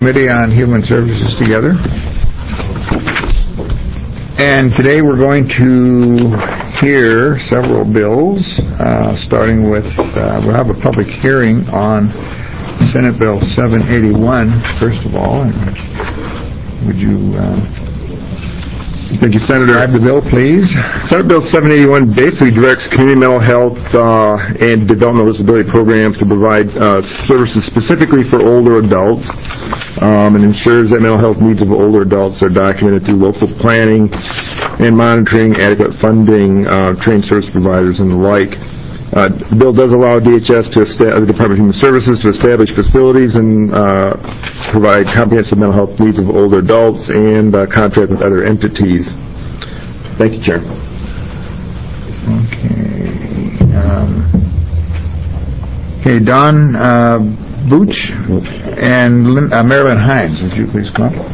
Committee on Human Services together. And today we're going to hear several bills, starting with, we'll have a public hearing on Senate Bill 781, first of all. And would you thank you, Senator. describe the bill, please? Senate Bill 781 basically directs community mental health and developmental disability programs to provide services specifically for older adults, and ensures that mental health needs of older adults are documented through local planning and monitoring, adequate funding, trained service providers, and the like. The bill does allow DHS, the Department of Human Services, to establish facilities and provide comprehensive mental health needs of older adults and contract with other entities. Thank you, Chair. Okay, Don Booch and Marilyn Hines, would you please come up?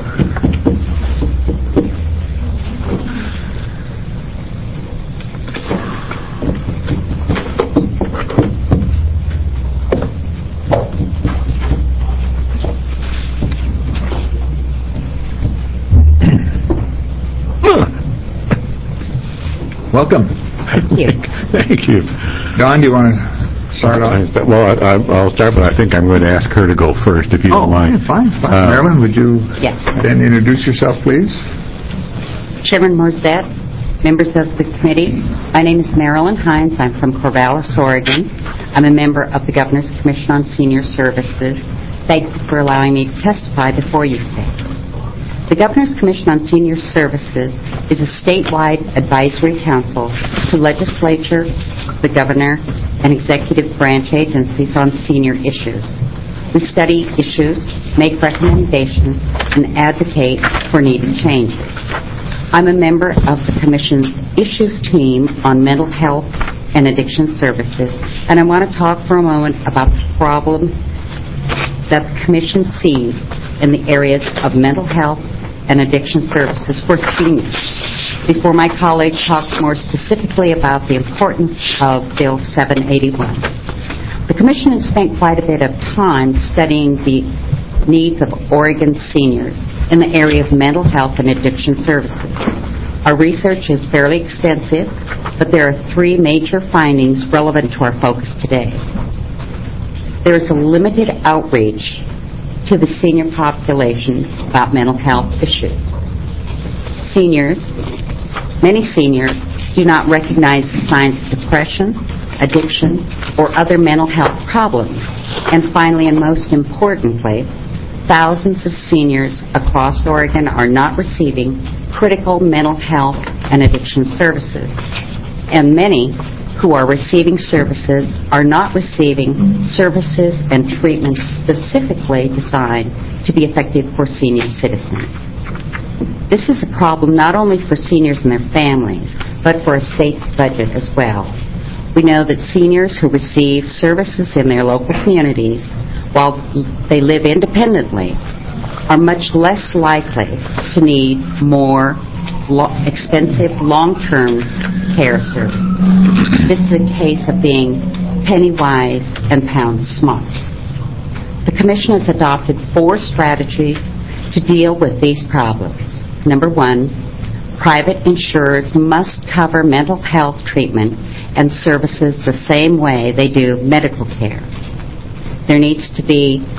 Welcome. Thank you. Thank you. Don, do you want to start off? Well, I'll start, but I think I'm going to ask her to go first, if you don't mind. Yeah, fine. Marilyn, would you then introduce yourself, please? Chairman Morstead, members of the committee, my name is Marilyn Hines. I'm from Corvallis, Oregon. I'm a member of the Governor's Commission on Senior Services. Thank you for allowing me to testify before you today. The Governor's Commission on Senior Services is a statewide advisory council to legislature, the governor, and executive branch agencies on senior issues. We study issues, make recommendations, and advocate for needed changes. I'm a member of the Commission's Issues Team on Mental Health and Addiction Services, and I want to talk for a moment about the problems that the Commission sees in the areas of mental health and addiction services for seniors. Before my colleague talks more specifically about the importance of Bill 781. The Commission has spent quite a bit of time studying the needs of Oregon seniors in the area of mental health and addiction services. Our research is fairly extensive, but there are three major findings relevant to our focus today. There is a limited outreach to the senior population about mental health issues. Many seniors do not recognize the signs of depression, addiction, or other mental health problems. And finally, and most importantly, thousands of seniors across Oregon are not receiving critical mental health and addiction services. And many who are receiving services are not receiving services and treatments specifically designed to be effective for senior citizens. This is a problem not only for seniors and their families, but for a state's budget as well. We know that seniors who receive services in their local communities while they live independently are much less likely to need more expensive long-term care services. This is a case of being penny wise and pound smart. The Commission has adopted 4 strategies to deal with these problems. Number 1, private insurers must cover mental health treatment and services the same way they do medical care. There needs to be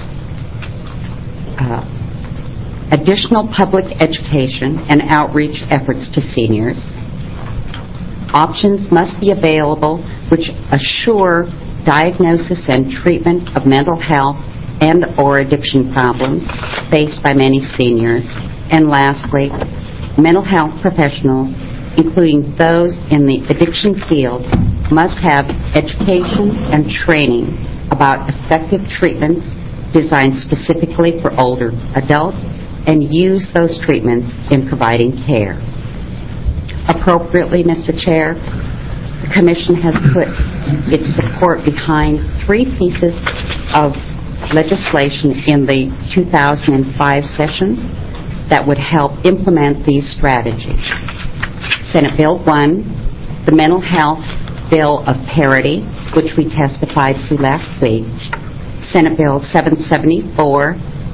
additional public education and outreach efforts to seniors. Options must be available which assure diagnosis and treatment of mental health and or addiction problems faced by many seniors. And lastly, mental health professionals, including those in the addiction field, must have education and training about effective treatments designed specifically for older adults and use those treatments in providing care. Appropriately, Mr. Chair, the Commission has put its support behind 3 pieces of legislation in the 2005 session that would help implement these strategies. Senate Bill 1, the Mental Health Bill of Parity, which we testified to last week, Senate Bill 774,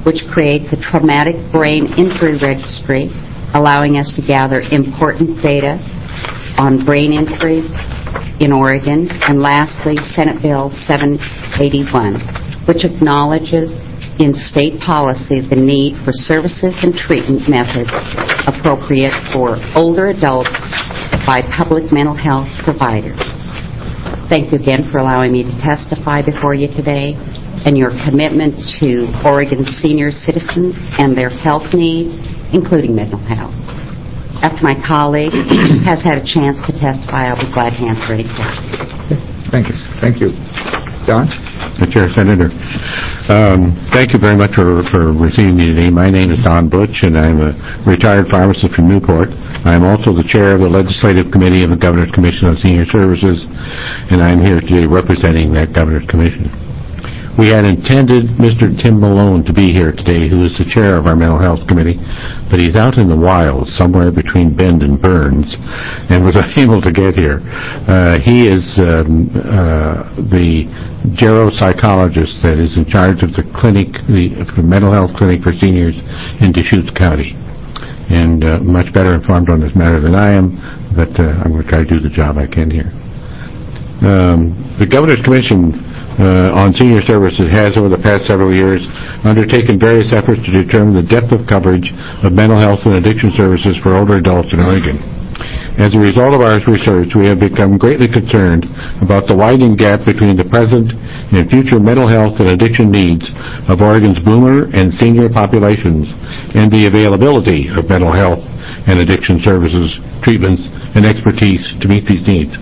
which creates a traumatic brain injury registry, allowing us to gather important data on brain injuries in Oregon. And lastly, Senate Bill 781, which acknowledges in state policy the need for services and treatment methods appropriate for older adults by public mental health providers. Thank you again for allowing me to testify before you today, and your commitment to Oregon senior citizens and their health needs, including mental health. After my colleague has had a chance to testify, I'll be glad to answer any questions. Thank you. Thank you. Don? Mr. Chair, Senator, thank you very much for receiving me today. My name is Don Butch, and I'm a retired pharmacist from Newport. I'm also the chair of the Legislative Committee of the Governor's Commission on Senior Services, and I'm here today representing that Governor's Commission. We had intended Mr. Tim Malone to be here today, who is the chair of our Mental Health Committee, but he's out in the wild somewhere between Bend and Burns and was unable to get here. He is the geropsychologist that is in charge of the clinic, the mental health clinic for seniors in Deschutes County, and much better informed on this matter than I am, but I'm going to try to do the job I can here. The Governor's Commission on Senior Services has, over the past several years, undertaken various efforts to determine the depth of coverage of mental health and addiction services for older adults in Oregon. As a result of our research, we have become greatly concerned about the widening gap between the present and future mental health and addiction needs of Oregon's boomer and senior populations, and the availability of mental health and addiction services, treatments, and expertise to meet these needs.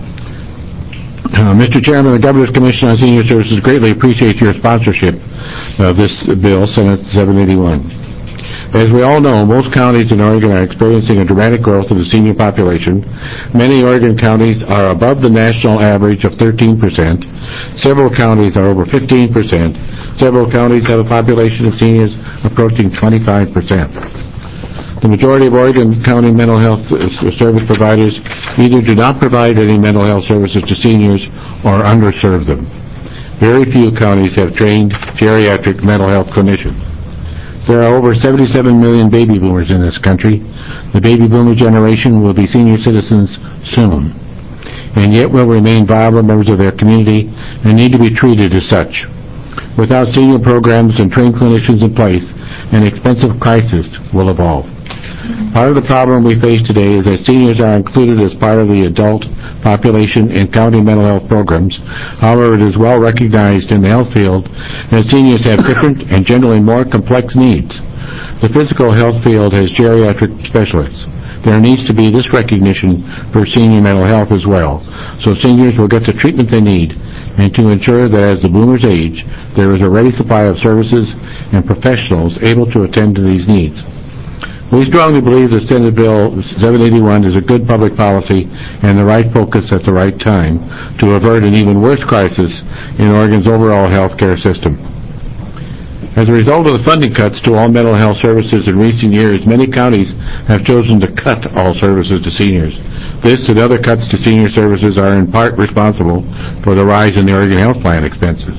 Mr. Chairman, the Governor's Commission on Senior Services greatly appreciates your sponsorship of this bill, Senate 781. As we all know, most counties in Oregon are experiencing a dramatic growth of the senior population. Many Oregon counties are above the national average of 13%. Several counties are over 15%. Several counties have a population of seniors approaching 25%. The majority of Oregon County mental health service providers either do not provide any mental health services to seniors or underserve them. Very few counties have trained geriatric mental health clinicians. There are over 77 million baby boomers in this country. The baby boomer generation will be senior citizens soon, and yet will remain viable members of their community and need to be treated as such. Without senior programs and trained clinicians in place, an expensive crisis will evolve. Part of the problem we face today is that seniors are included as part of the adult population in county mental health programs. However, it is well recognized in the health field that seniors have different and generally more complex needs. The physical health field has geriatric specialists. There needs to be this recognition for senior mental health as well, so seniors will get the treatment they need, and to ensure that as the boomers age, there is a ready supply of services and professionals able to attend to these needs. We strongly believe that Senate Bill 781 is a good public policy and the right focus at the right time to avert an even worse crisis in Oregon's overall health care system. As a result of the funding cuts to all mental health services in recent years, many counties have chosen to cut all services to seniors. This and other cuts to senior services are in part responsible for the rise in the Oregon Health Plan expenses.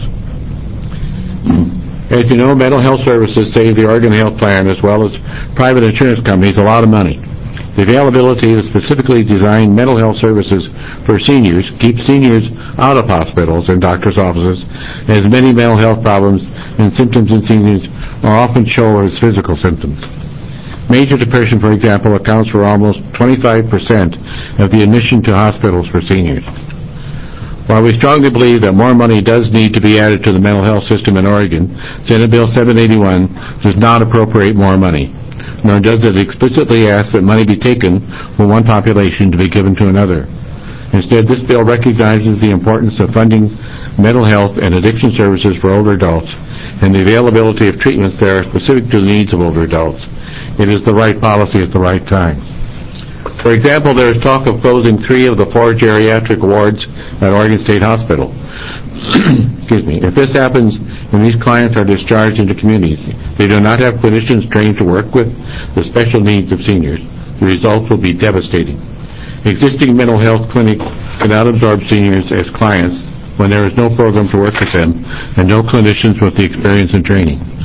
As you know, mental health services save the Oregon Health Plan as well as private insurance companies a lot of money. The availability of specifically designed mental health services for seniors keeps seniors out of hospitals and doctors' offices, as many mental health problems and symptoms in seniors are often show as physical symptoms. Major depression, for example, accounts for almost 25% of the admission to hospitals for seniors. While we strongly believe that more money does need to be added to the mental health system in Oregon, Senate Bill 781 does not appropriate more money, nor does it explicitly ask that money be taken from one population to be given to another. Instead, this bill recognizes the importance of funding mental health and addiction services for older adults and the availability of treatments that are specific to the needs of older adults. It is the right policy at the right time. For example, there is talk of closing 3 of the 4 geriatric wards at Oregon State Hospital. Excuse me. If this happens and these clients are discharged into communities, they do not have clinicians trained to work with the special needs of seniors. The results will be devastating. Existing mental health clinics cannot absorb seniors as clients when there is no program to work with them and no clinicians with the experience and training.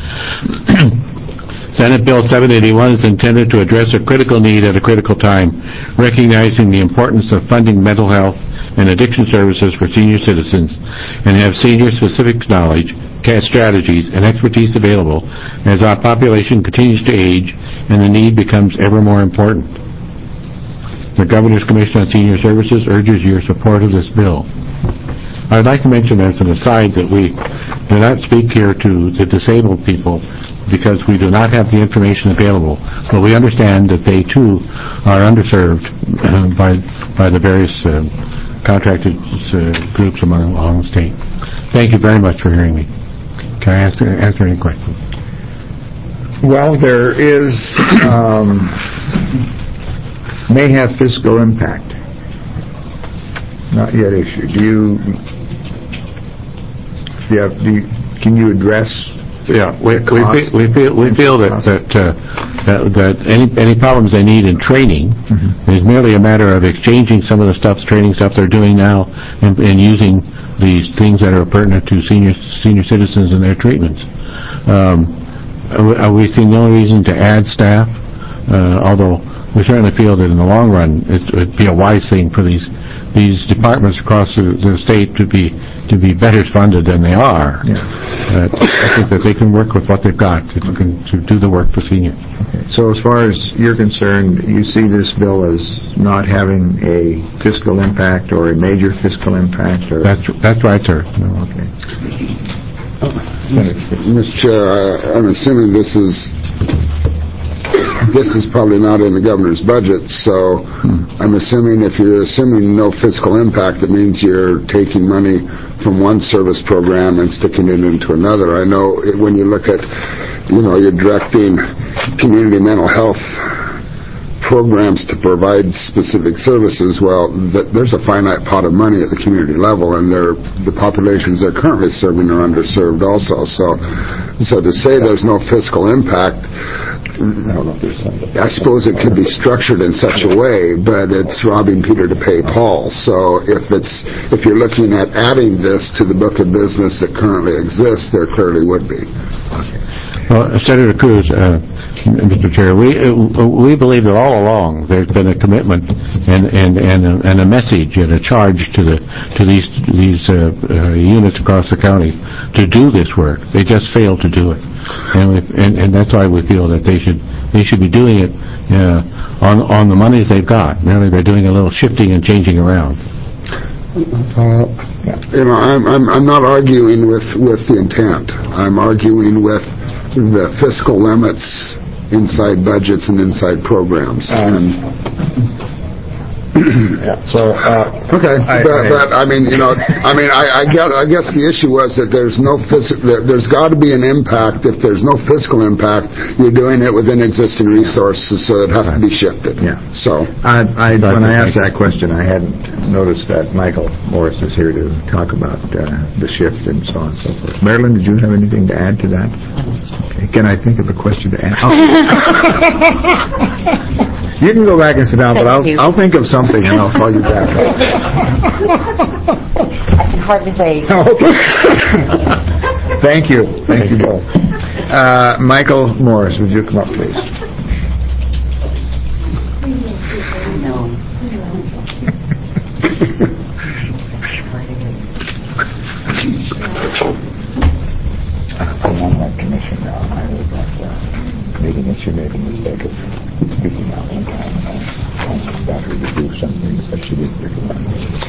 Senate Bill 781 is intended to address a critical need at a critical time, recognizing the importance of funding mental health and addiction services for senior citizens, and have senior-specific knowledge, strategies, and expertise available as our population continues to age and the need becomes ever more important. The Governor's Commission on Senior Services urges your support of this bill. I'd like to mention as an aside that we do not speak here to the disabled people because we do not have the information available, but we understand that they too are underserved by the various contracted groups along the state. Thank you very much for hearing me. Can I answer any questions? Well, there is, may have fiscal impact. Not yet issued. Can you address? Yeah, we feel that any problems they need in training is merely a matter of exchanging some of the training stuff they're doing now and using these things that are pertinent to senior citizens and their treatments. We see no reason to add staff, although we certainly feel that in the long run it would be a wise thing for these departments across the state to be better funded than they are. Yeah. I think that they can work with what they've got to do the work for seniors. Okay. So as far as you're concerned, you see this bill as not having a fiscal impact or a major fiscal impact? Or? That's right, sir. Okay. Mr. Chair, I'm assuming this is probably not in the governor's budget, so I'm assuming if you're assuming no fiscal impact, it means you're taking money from one service program and sticking it into another. I know when you look at, you're directing community mental health programs to provide specific services. Well, there's a finite pot of money at the community level, and the populations they're currently serving are underserved also. So to say there's no fiscal impact, I suppose it could be structured in such a way, but it's robbing Peter to pay Paul. So if you're looking at adding this to the book of business that currently exists, there clearly would be. Well, Senator Cruz, Mr. Chair, we believe that all along there's been a commitment and a message and a charge to these units across the county to do this work. They just failed to do it, and that's why we feel that they should be doing it on the monies they've got. Merely they're doing a little shifting and changing around. I'm not arguing with the intent. I'm arguing with the fiscal limits inside budgets and inside programs. Okay, but I guess the issue was that there's got to be an impact. If there's no fiscal impact, you're doing it within existing resources, so it has to be shifted. Yeah. So when I asked that question, I hadn't noticed that Michael Morris is here to talk about the shift and so on and so forth. Marilyn, did you have anything to add to that? Okay. Can I think of a question to ask? You can go back and sit down, but I'll think of something and I'll call you back. I can hardly wait. Okay. Thank you. Thank you both. Michael Morris, would you come up, please? No. I'm on that commission now. I was at the meeting and she made a mistake of speaking out one time. I got her to do some things that she didn't recommend.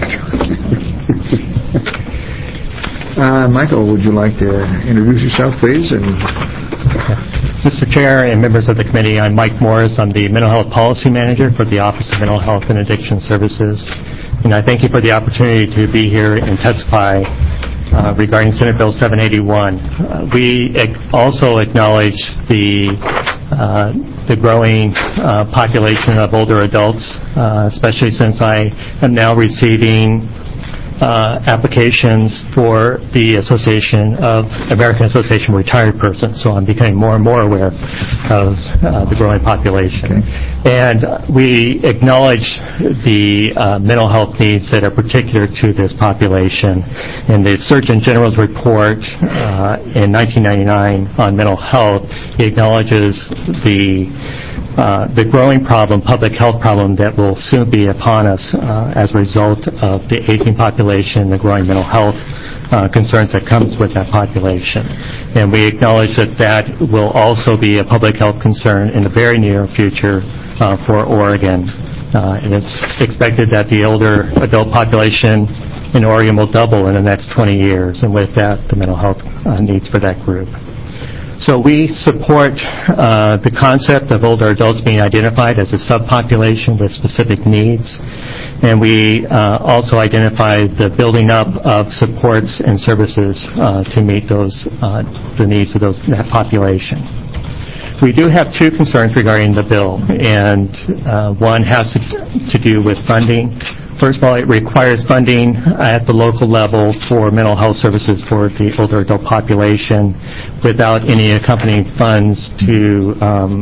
Michael, would you like to introduce yourself, please? Mr. Chair and members of the committee, I'm Mike Morris. I'm the Mental Health Policy Manager for the Office of Mental Health and Addiction Services. And I thank you for the opportunity to be here and testify regarding Senate Bill 781. We also acknowledge the growing population of older adults, especially since I am now receiving applications for the American Association of Retired Persons, so I'm becoming more and more aware of the growing population. And we acknowledge the mental health needs that are particular to this population. In the Surgeon General's report in 1999 on mental health, he acknowledges the growing public health problem that will soon be upon us as a result of the aging population, the growing mental health concerns that comes with that population. And we acknowledge that will also be a public health concern in the very near future for Oregon. And it's expected that the older adult population in Oregon will double in the next 20 years, and with that, the mental health needs for that group. So we support the concept of older adults being identified as a subpopulation with specific needs, and we also identify the building up of supports and services to meet the needs of that population. We do have two concerns regarding the bill, and one has to do with funding. First of all, it requires funding at the local level for mental health services for the older adult population without any accompanying funds to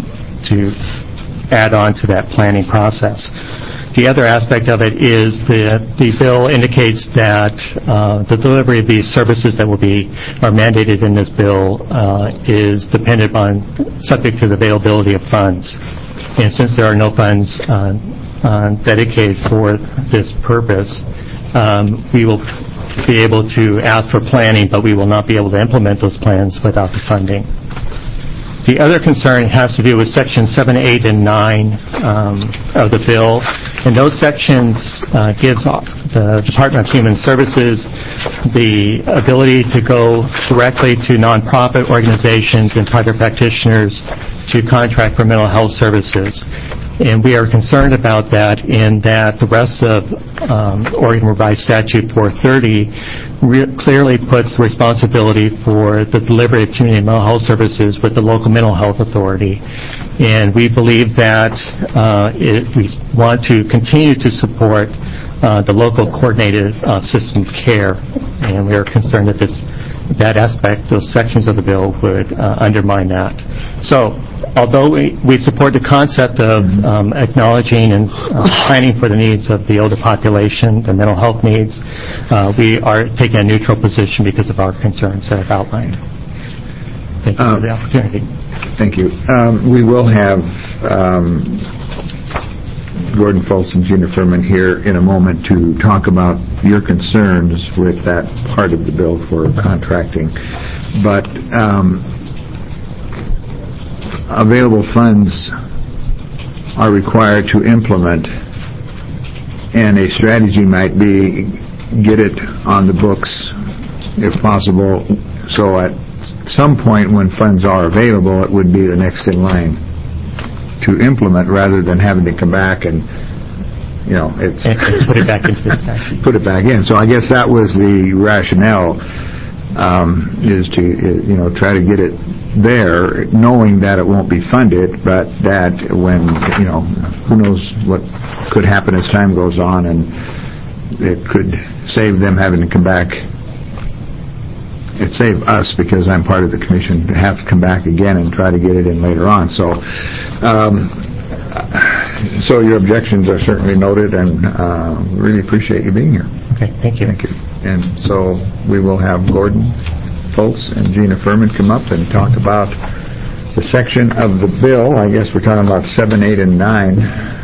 add on to that planning process. The other aspect of it is the bill indicates that the delivery of these services that are mandated in this bill is dependent on, subject to the availability of funds. And since there are no funds dedicated for this purpose, we will be able to ask for planning, but we will not be able to implement those plans without the funding. The other concern has to do with Sections 7, 8, and 9 of the bill. And those sections gives the Department of Human Services the ability to go directly to nonprofit organizations and private practitioners to contract for mental health services. And we are concerned about that in that the rest of Oregon Revised Statute 430 clearly puts responsibility for the delivery of community mental health services with the local mental health authority. And we believe that we want to continue to support the local coordinated system of care. And we are concerned that that aspect, those sections of the bill would undermine that. So, although we support the concept of acknowledging and planning for the needs of the older population, the mental health needs, we are taking a neutral position because of our concerns that I've outlined. Thank you for the opportunity. Thank you. We will have Gordon Fultz and Gina Furman here in a moment to talk about your concerns with that part of the bill for contracting. But available funds are required to implement, and a strategy might be get it on the books if possible, so at some point when funds are available it would be the next in line to implement rather than having to come back and it's put it back into the statute. Put it back in. So I guess that was the rationale, is to try to get it there, knowing that it won't be funded, but that when who knows what could happen as time goes on, and it could save them having to come back. It saved us, because I'm part of the commission, to have to come back again and try to get it in later on. So your objections are certainly noted, and really appreciate you being here. Okay, thank you. Thank you. And so we will have Gordon Fultz and Gina Furman come up and talk about the section of the bill. I guess we're talking about 7, 8, and 9.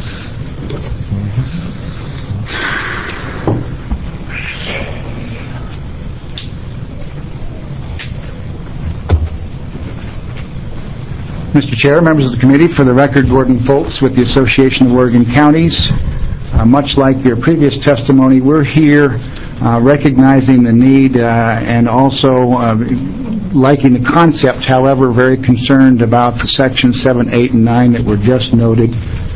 Mr. Chair, members of the committee, for the record, Gordon Fultz with the Association of Oregon Counties. Much like your previous testimony, we're here recognizing the need and also liking the concept, however, very concerned about the sections 7, 8, and 9 that were just noted.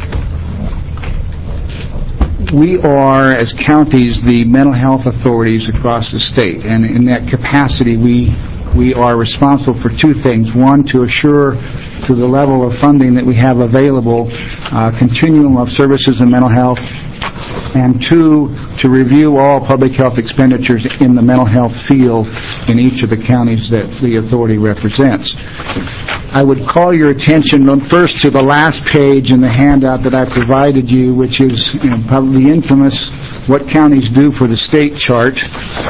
We are, as counties, the mental health authorities across the state, and in that capacity we are responsible for two things. One, to assure to the level of funding that we have available, continuum of services in mental health, and 2, to review all public health expenditures in the mental health field in each of the counties that the authority represents. I would call your attention first to the last page in the handout that I provided you, which is probably infamous what counties do for the state chart,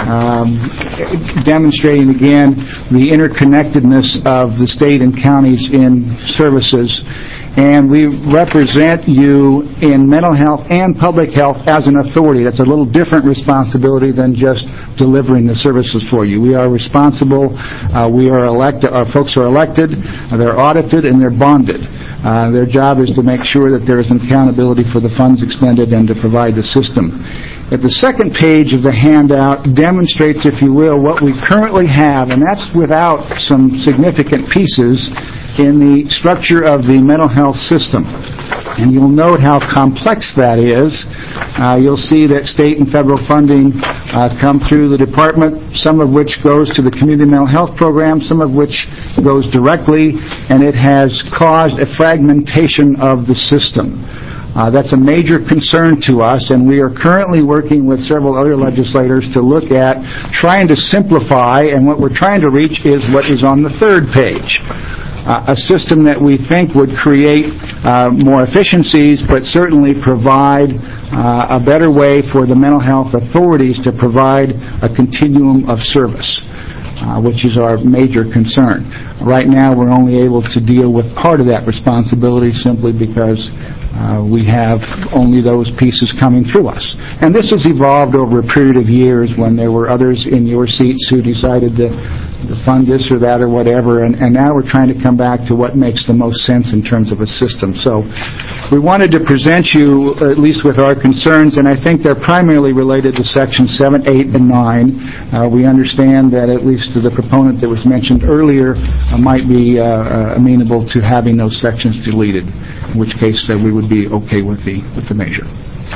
demonstrating again the interconnectedness of the state and counties in services. And we represent you in mental health and public health as an authority. That's a little different responsibility than just delivering the services for you. We are responsible. We are elected. Our folks are elected. They're audited and they're bonded. Their job is to make sure that there is an accountability for the funds expended and to provide the system. At the second page of the handout demonstrates, if you will, what we currently have, and that's without some significant pieces in the structure of the mental health system. And you'll note how complex that is. You'll see that state and federal funding come through the department, some of which goes to the community mental health program, some of which goes directly, and it has caused a fragmentation of the system. That's a major concern to us, and we are currently working with several other legislators to look at trying to simplify, and what we're trying to reach is what is on the third page. A system that we think would create more efficiencies, but certainly provide a better way for the mental health authorities to provide a continuum of service, which is our major concern. Right now, we're only able to deal with part of that responsibility simply because we have only those pieces coming through us. And this has evolved over a period of years when there were others in your seats who decided to fund this or that or whatever, and now we're trying to come back to what makes the most sense in terms of a system. So we wanted to present you at least with our concerns, and I think they're primarily related to Sections 7, 8, and 9. We understand that at least the proponent that was mentioned earlier might be amenable to having those sections deleted, in which case we would be okay with the measure.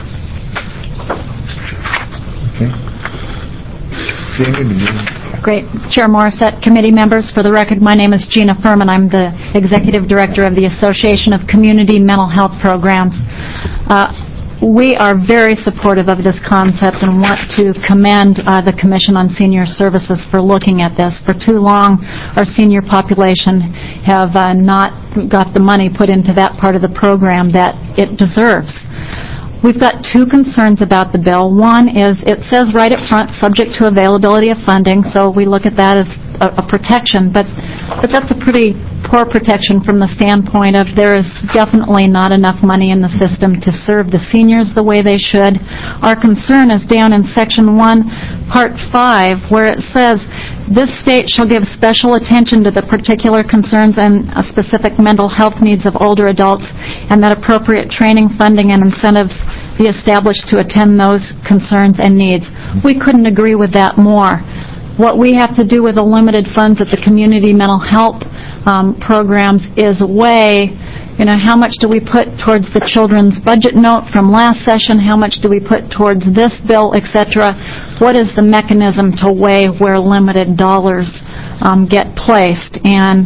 Okay. Great. Chair Morissette, committee members, for the record, my name is Gina Furman. I'm the Executive Director of the Association of Community Mental Health Programs. We are very supportive of this concept and want to commend the Commission on Senior Services for looking at this. For too long, our senior population have not got the money put into that part of the program that it deserves. We've got 2 concerns about the bill. One is it says right up front, subject to availability of funding, so we look at that as a protection, but that's a pretty poor protection from the standpoint of there is definitely not enough money in the system to serve the seniors the way they should. Our concern is down in Section 1, Part 5, where it says, this state shall give special attention to the particular concerns and specific mental health needs of older adults, and that appropriate training, funding, and incentives be established to attend those concerns and needs. We couldn't agree with that more. What we have to do with the limited funds at the community mental health programs is weigh, how much do we put towards the children's budget note from last session, how much do we put towards this bill, etc. What is the mechanism to weigh where limited dollars get placed? And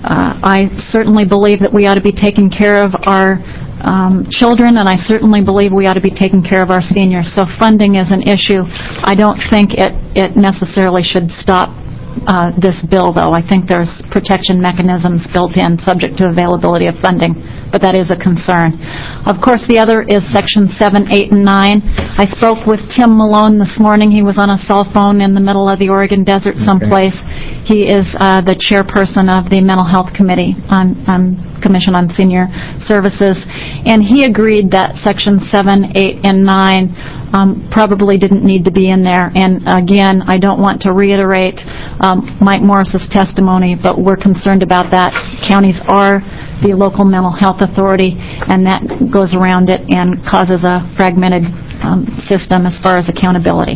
I certainly believe that we ought to be taking care of our children, and I certainly believe we ought to be taking care of our seniors. So funding is an issue. I don't think it necessarily should stop this bill, though. I think there's protection mechanisms built in, subject to availability of funding, but that is a concern. Of course, the other is Section 7, 8, and 9. I spoke with Tim Malone this morning. He was on a cell phone in the middle of the Oregon desert someplace. He is the chairperson of the Mental Health Committee on Commission on Senior Services, and he agreed that Section 7, 8, and 9 probably didn't need to be in there. And again, I don't want to reiterate Mike Morris's testimony, but we're concerned about that. Counties are the local mental health authority, and that goes around it and causes a fragmented system as far as accountability.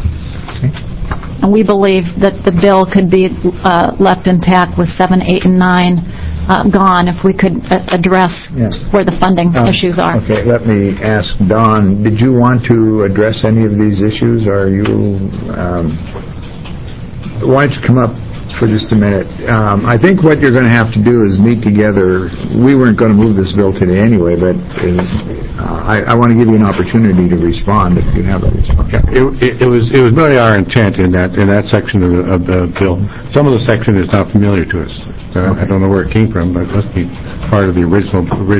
And we believe that the bill could be left intact with 7, 8, and 9 gone if we could address where the funding issues are. Okay, let me ask Don, did you want to address any of these issues? Or you, why don't you come up for just a minute. I think what you're going to have to do is meet together. We weren't going to move this bill today anyway, but I want to give you an opportunity to respond if you have a response. It was really our intent in that section of the bill. Some of the section is not familiar to us. I don't know where it came from, but it must be part of the original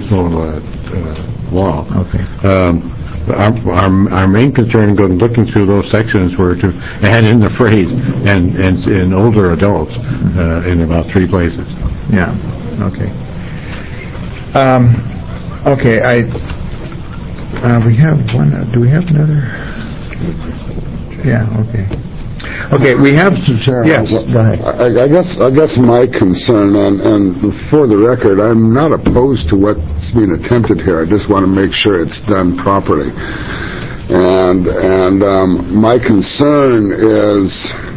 law. Okay. Our main concern in looking through those sections were to add in the phrase and older adults in about 3 places. Yeah. Okay. Okay. We have one. Do we have another? Yeah. Okay. Okay. We have. Mr. Chair, yes. Go ahead. I guess my concern, and for the record, I'm not opposed to what's being attempted here. I just want to make sure it's done properly. And my concern is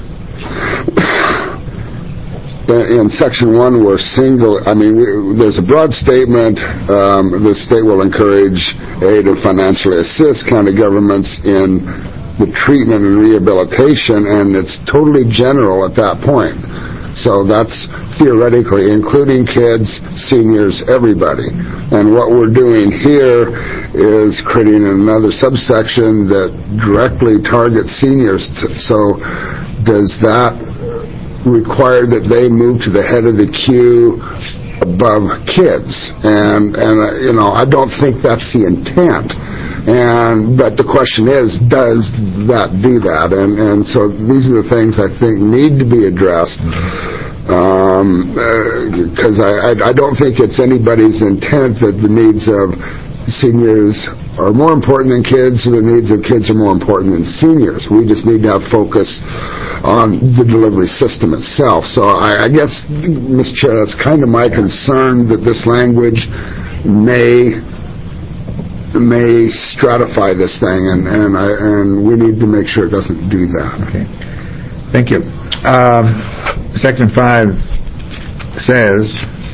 in Section 1, there's a broad statement. The state will encourage aid and financially assist county governments in the treatment and rehabilitation, and it's totally general at that point. So that's theoretically including kids, seniors, everybody. And what we're doing here is creating another subsection that directly targets seniors. So does that require that they move to the head of the queue above kids? And I don't think that's the intent. But the question is, does that do that? And so these are the things I think need to be addressed, because I don't think it's anybody's intent that the needs of seniors are more important than kids, or the needs of kids are more important than seniors. We just need to have focus on the delivery system itself. So I guess, Mr. Chair, that's kind of my concern, that this language may stratify this thing, and we need to make sure it doesn't do that. Okay. Thank you. Section 5 says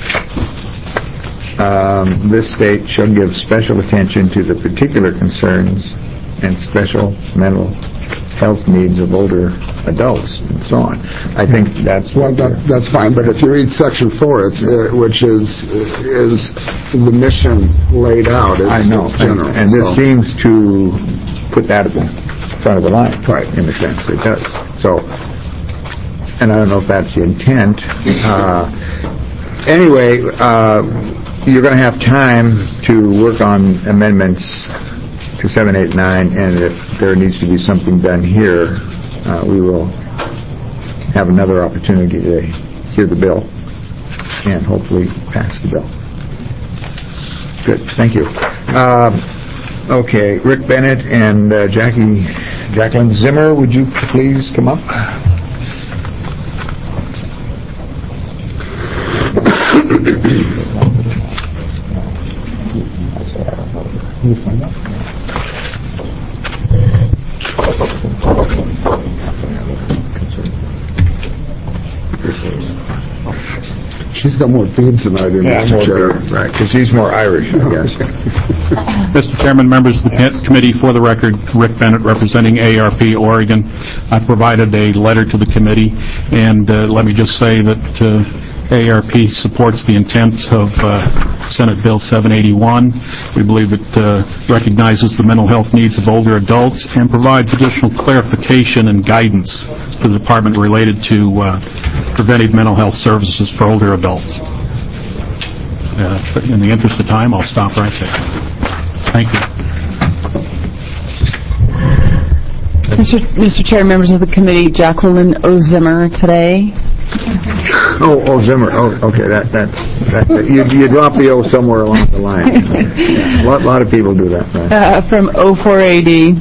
this state shall give special attention to the particular concerns and special mental health needs of older adults, and so on. I think that's that's fine. But if you read Section 4, which is the mission laid out, I know, it's general. and this seems to put that at the front of the line, right? In a sense, it does. So, and I don't know if that's the intent. Anyway, you're going to have time to work on amendments to 7, 8, 9, and if there needs to be something done here, we will have another opportunity to hear the bill and hopefully pass the bill. Good, thank you. Okay, Rick Bennett and Jacqueline Zimmer, would you please come up? She's got more beads than I do, Mr. Chair. Right, because she's more Irish, I guess. Mr. Chairman, members of the committee, for the record, Rick Bennett representing AARP Oregon. I provided a letter to the committee, and let me just say that AARP supports the intent of Senate Bill 781. We believe it recognizes the mental health needs of older adults and provides additional clarification and guidance to the department related to preventive mental health services for older adults. In the interest of time, I'll stop right there. Thank you. Mr. Chair, members of the committee, Jacqueline O. Zimmer today. Oh, Zimmer. Oh, okay. That's you drop the O somewhere along the line. A lot of people do that, right? From O4AD.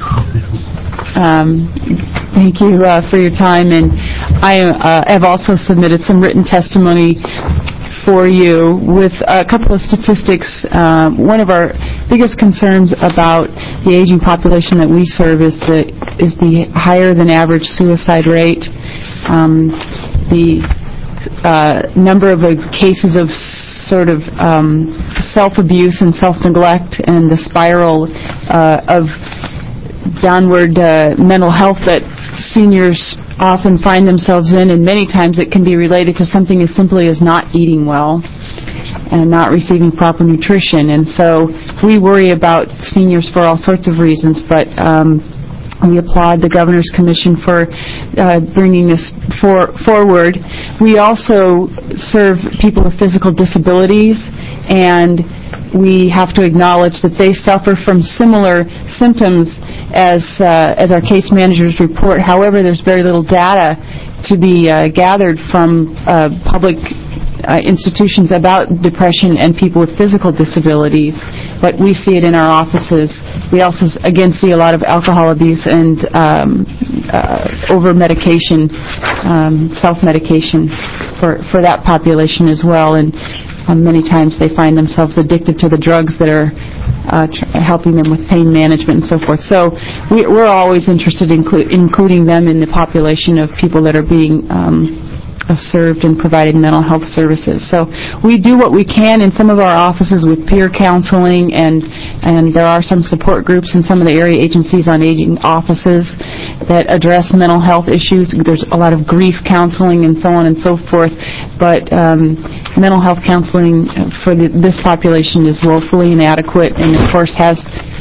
Thank you for your time, and I have also submitted some written testimony for you with a couple of statistics. One of our biggest concerns about the aging population that we serve is the higher than average suicide rate. The number of cases of sort of self-abuse and self-neglect, and the spiral of downward mental health that seniors often find themselves in, and many times it can be related to something as simply as not eating well and not receiving proper nutrition. And so we worry about seniors for all sorts of reasons, but we applaud the Governor's Commission for bringing this forward. We also serve people with physical disabilities, and we have to acknowledge that they suffer from similar symptoms as our case managers report. However, there's very little data to be gathered from public institutions about depression and people with physical disabilities, but we see it in our offices. We also, again, see a lot of alcohol abuse and over-medication, self-medication for that population as well, and many times they find themselves addicted to the drugs that are helping them with pain management and so forth. So we're always interested in including them in the population of people that are being served and provided mental health services. So we do what we can in some of our offices with peer counseling, and there are some support groups in some of the area agencies on aging offices that address mental health issues. There's a lot of grief counseling and so on and so forth, but mental health counseling for this population is woefully inadequate, and of course has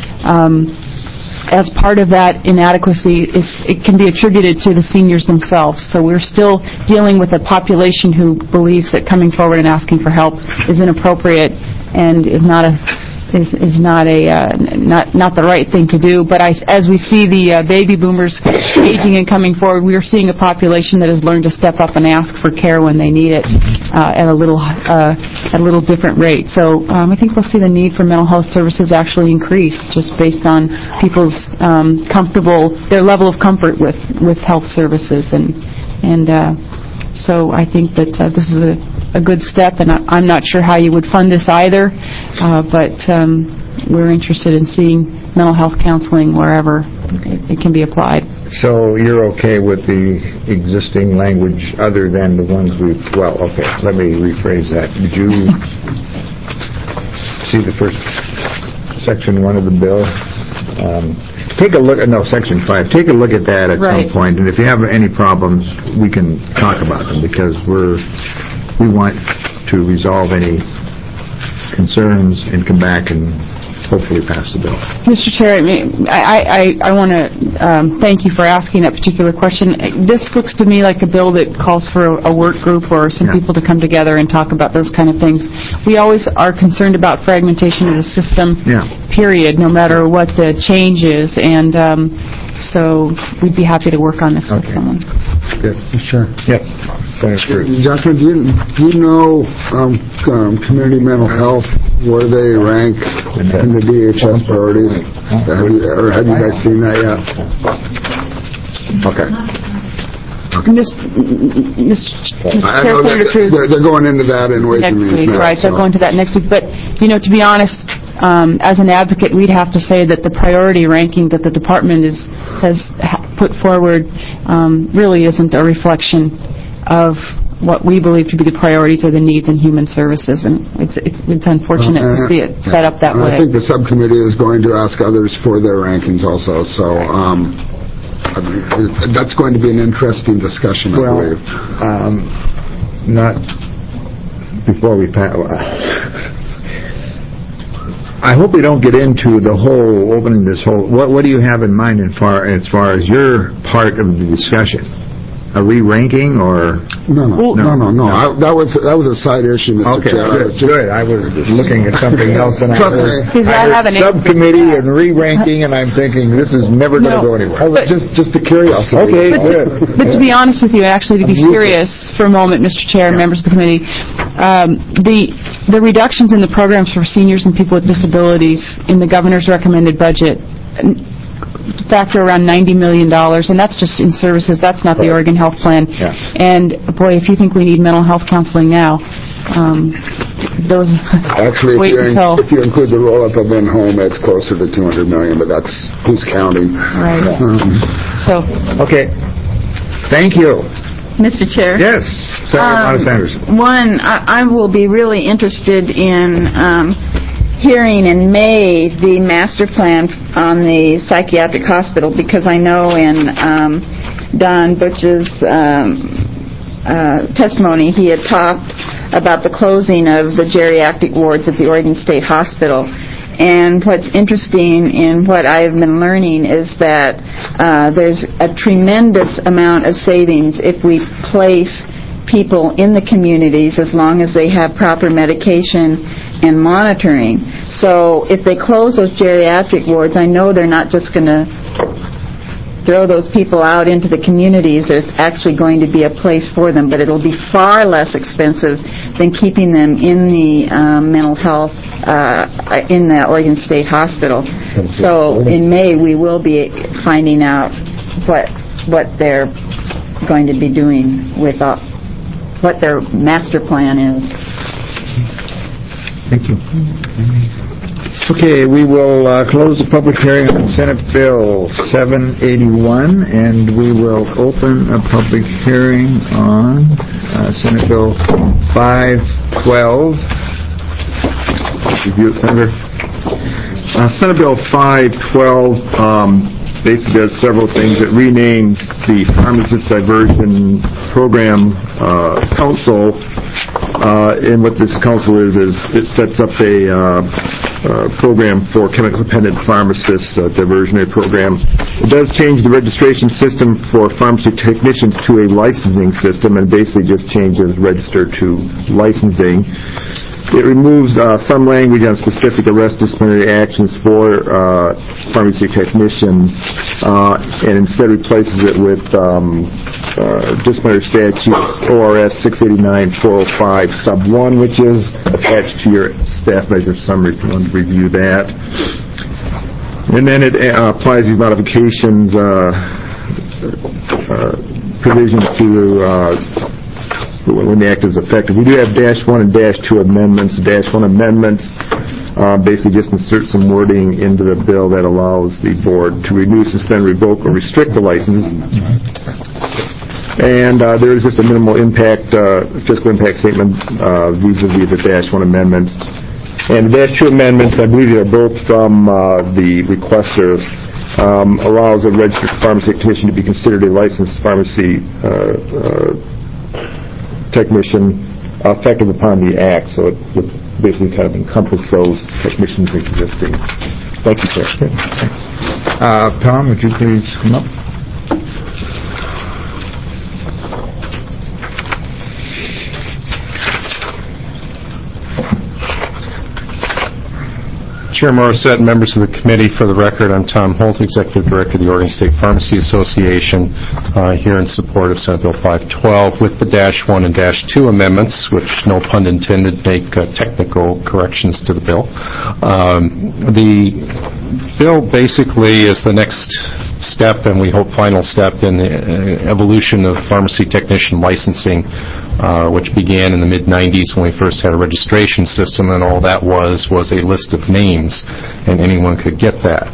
as part of that inadequacy, it can be attributed to the seniors themselves. So we're still dealing with a population who believes that coming forward and asking for help is inappropriate and is not the right thing to do. But as we see the baby boomers aging and coming forward, we are seeing a population that has learned to step up and ask for care when they need it at a little different rate. So I think we'll see the need for mental health services actually increase just based on people's their level of comfort with health services, and so I think that this is a good step, and I'm not sure how you would fund this either, but we're interested in seeing mental health counseling wherever it can be applied. So you're okay with the existing language other than the ones okay, let me rephrase that. Did you see the first Section 1 of the bill? Take a look at, Section 5. Take a look at that at some point, and if you have any problems, we can talk about them, because we want to resolve any concerns and come back and hopefully pass the bill. Mr. Chair, I want to thank you for asking that particular question. This looks to me like a bill that calls for a work group or some people to come together and talk about those kind of things. We always are concerned about fragmentation of the system, period, no matter what the change is, and so we'd be happy to work on this with someone. Good. Sure. Yep. Joshua, do you know community mental health, where they rank in the DHS priorities? Have you guys seen that yet? Okay. Mr. Chair, Senator Cruz. They're going into that in Ways and Means now. Right, they're going to that next week. But, to be honest, as an advocate, we'd have to say that the priority ranking that the department has put forward really isn't a reflection of what we believe to be the priorities or the needs in human services, and it's unfortunate to see it set up that way. I think the subcommittee is going to ask others for their rankings also, so that's going to be an interesting discussion, I believe. Not before we pass. I hope we don't get into the whole opening this whole. What do you have in mind as far as your part of the discussion? A re-ranking or no. That was a side issue, Mr. Chair. Good. I was looking at something else, and I heard subcommittee and re-ranking, and I'm thinking this is never going to go anywhere. Just a curiosity. Okay, good. But to be honest with you, actually, to be serious for a moment, Mr. Chair, members of the committee, the reductions in the programs for seniors and people with disabilities in the governor's recommended budget factor around $90 million, and that's just in services. That's not the Oregon Health Plan. And boy, if you think we need mental health counseling now, those actually, if you include the roll-up of in-home, it's closer to $200 million, but that's who's counting. Right. Okay. Thank you. Mr. Chair? Yes. Senator Sanders. One, I will be really interested in hearing in May the master plan on the psychiatric hospital, because I know in Don Butch's testimony, he had talked about the closing of the geriatric wards at the Oregon State Hospital. And what's interesting in what I have been learning is that there's a tremendous amount of savings if we place people in the communities as long as they have proper medication and monitoring. So if they close those geriatric wards, I know they're not just going to throw those people out into the communities. There's actually going to be a place for them, but it'll be far less expensive than keeping them in the mental health in the Oregon State Hospital. So in May we will be finding out what they're going to be doing with what their master plan is. Thank you. Okay, we will close the public hearing on Senate Bill 781, and we will open a public hearing on Senate Bill 512. Review it, Senator. Senate Bill 512 basically does several things. It renames the Pharmacist Diversion Program Council, and what this council is it sets up a program for chemical-dependent pharmacists, a diversionary program. It does change the registration system for pharmacy technicians to a licensing system, and basically just changes register to licensing. It removes some language on specific arrest disciplinary actions for pharmacy technicians, and instead replaces it with disciplinary statutes ORS 689-405 sub 1, which is attached to your staff measure summary if you want to review that. And then it applies these modifications provisions to when the act is effective. We do have -1 and -2 amendments. -1 amendments basically just insert some wording into the bill that allows the board to renew, suspend, revoke, or restrict the license. And there is just a minimal impact, fiscal impact statement vis-a-vis the -1 amendments. And the -2 amendments, I believe they're both from the requester, allows a registered pharmacy technician to be considered a licensed pharmacy technician effective upon the act, so it would basically kind of encompass those technicians existing. Thank you, sir. Tom, would you please come up? Chair Morissette, members of the committee, for the record, I'm Tom Holt, Executive Director of the Oregon State Pharmacy Association, here in support of Senate Bill 512 with the -1 and -2 amendments, which, no pun intended, make technical corrections to the bill. The bill basically is the next step, and we hope final step, in the evolution of pharmacy technician licensing, which began in the mid-'90s when we first had a registration system, and all that was a list of names, and anyone could get that.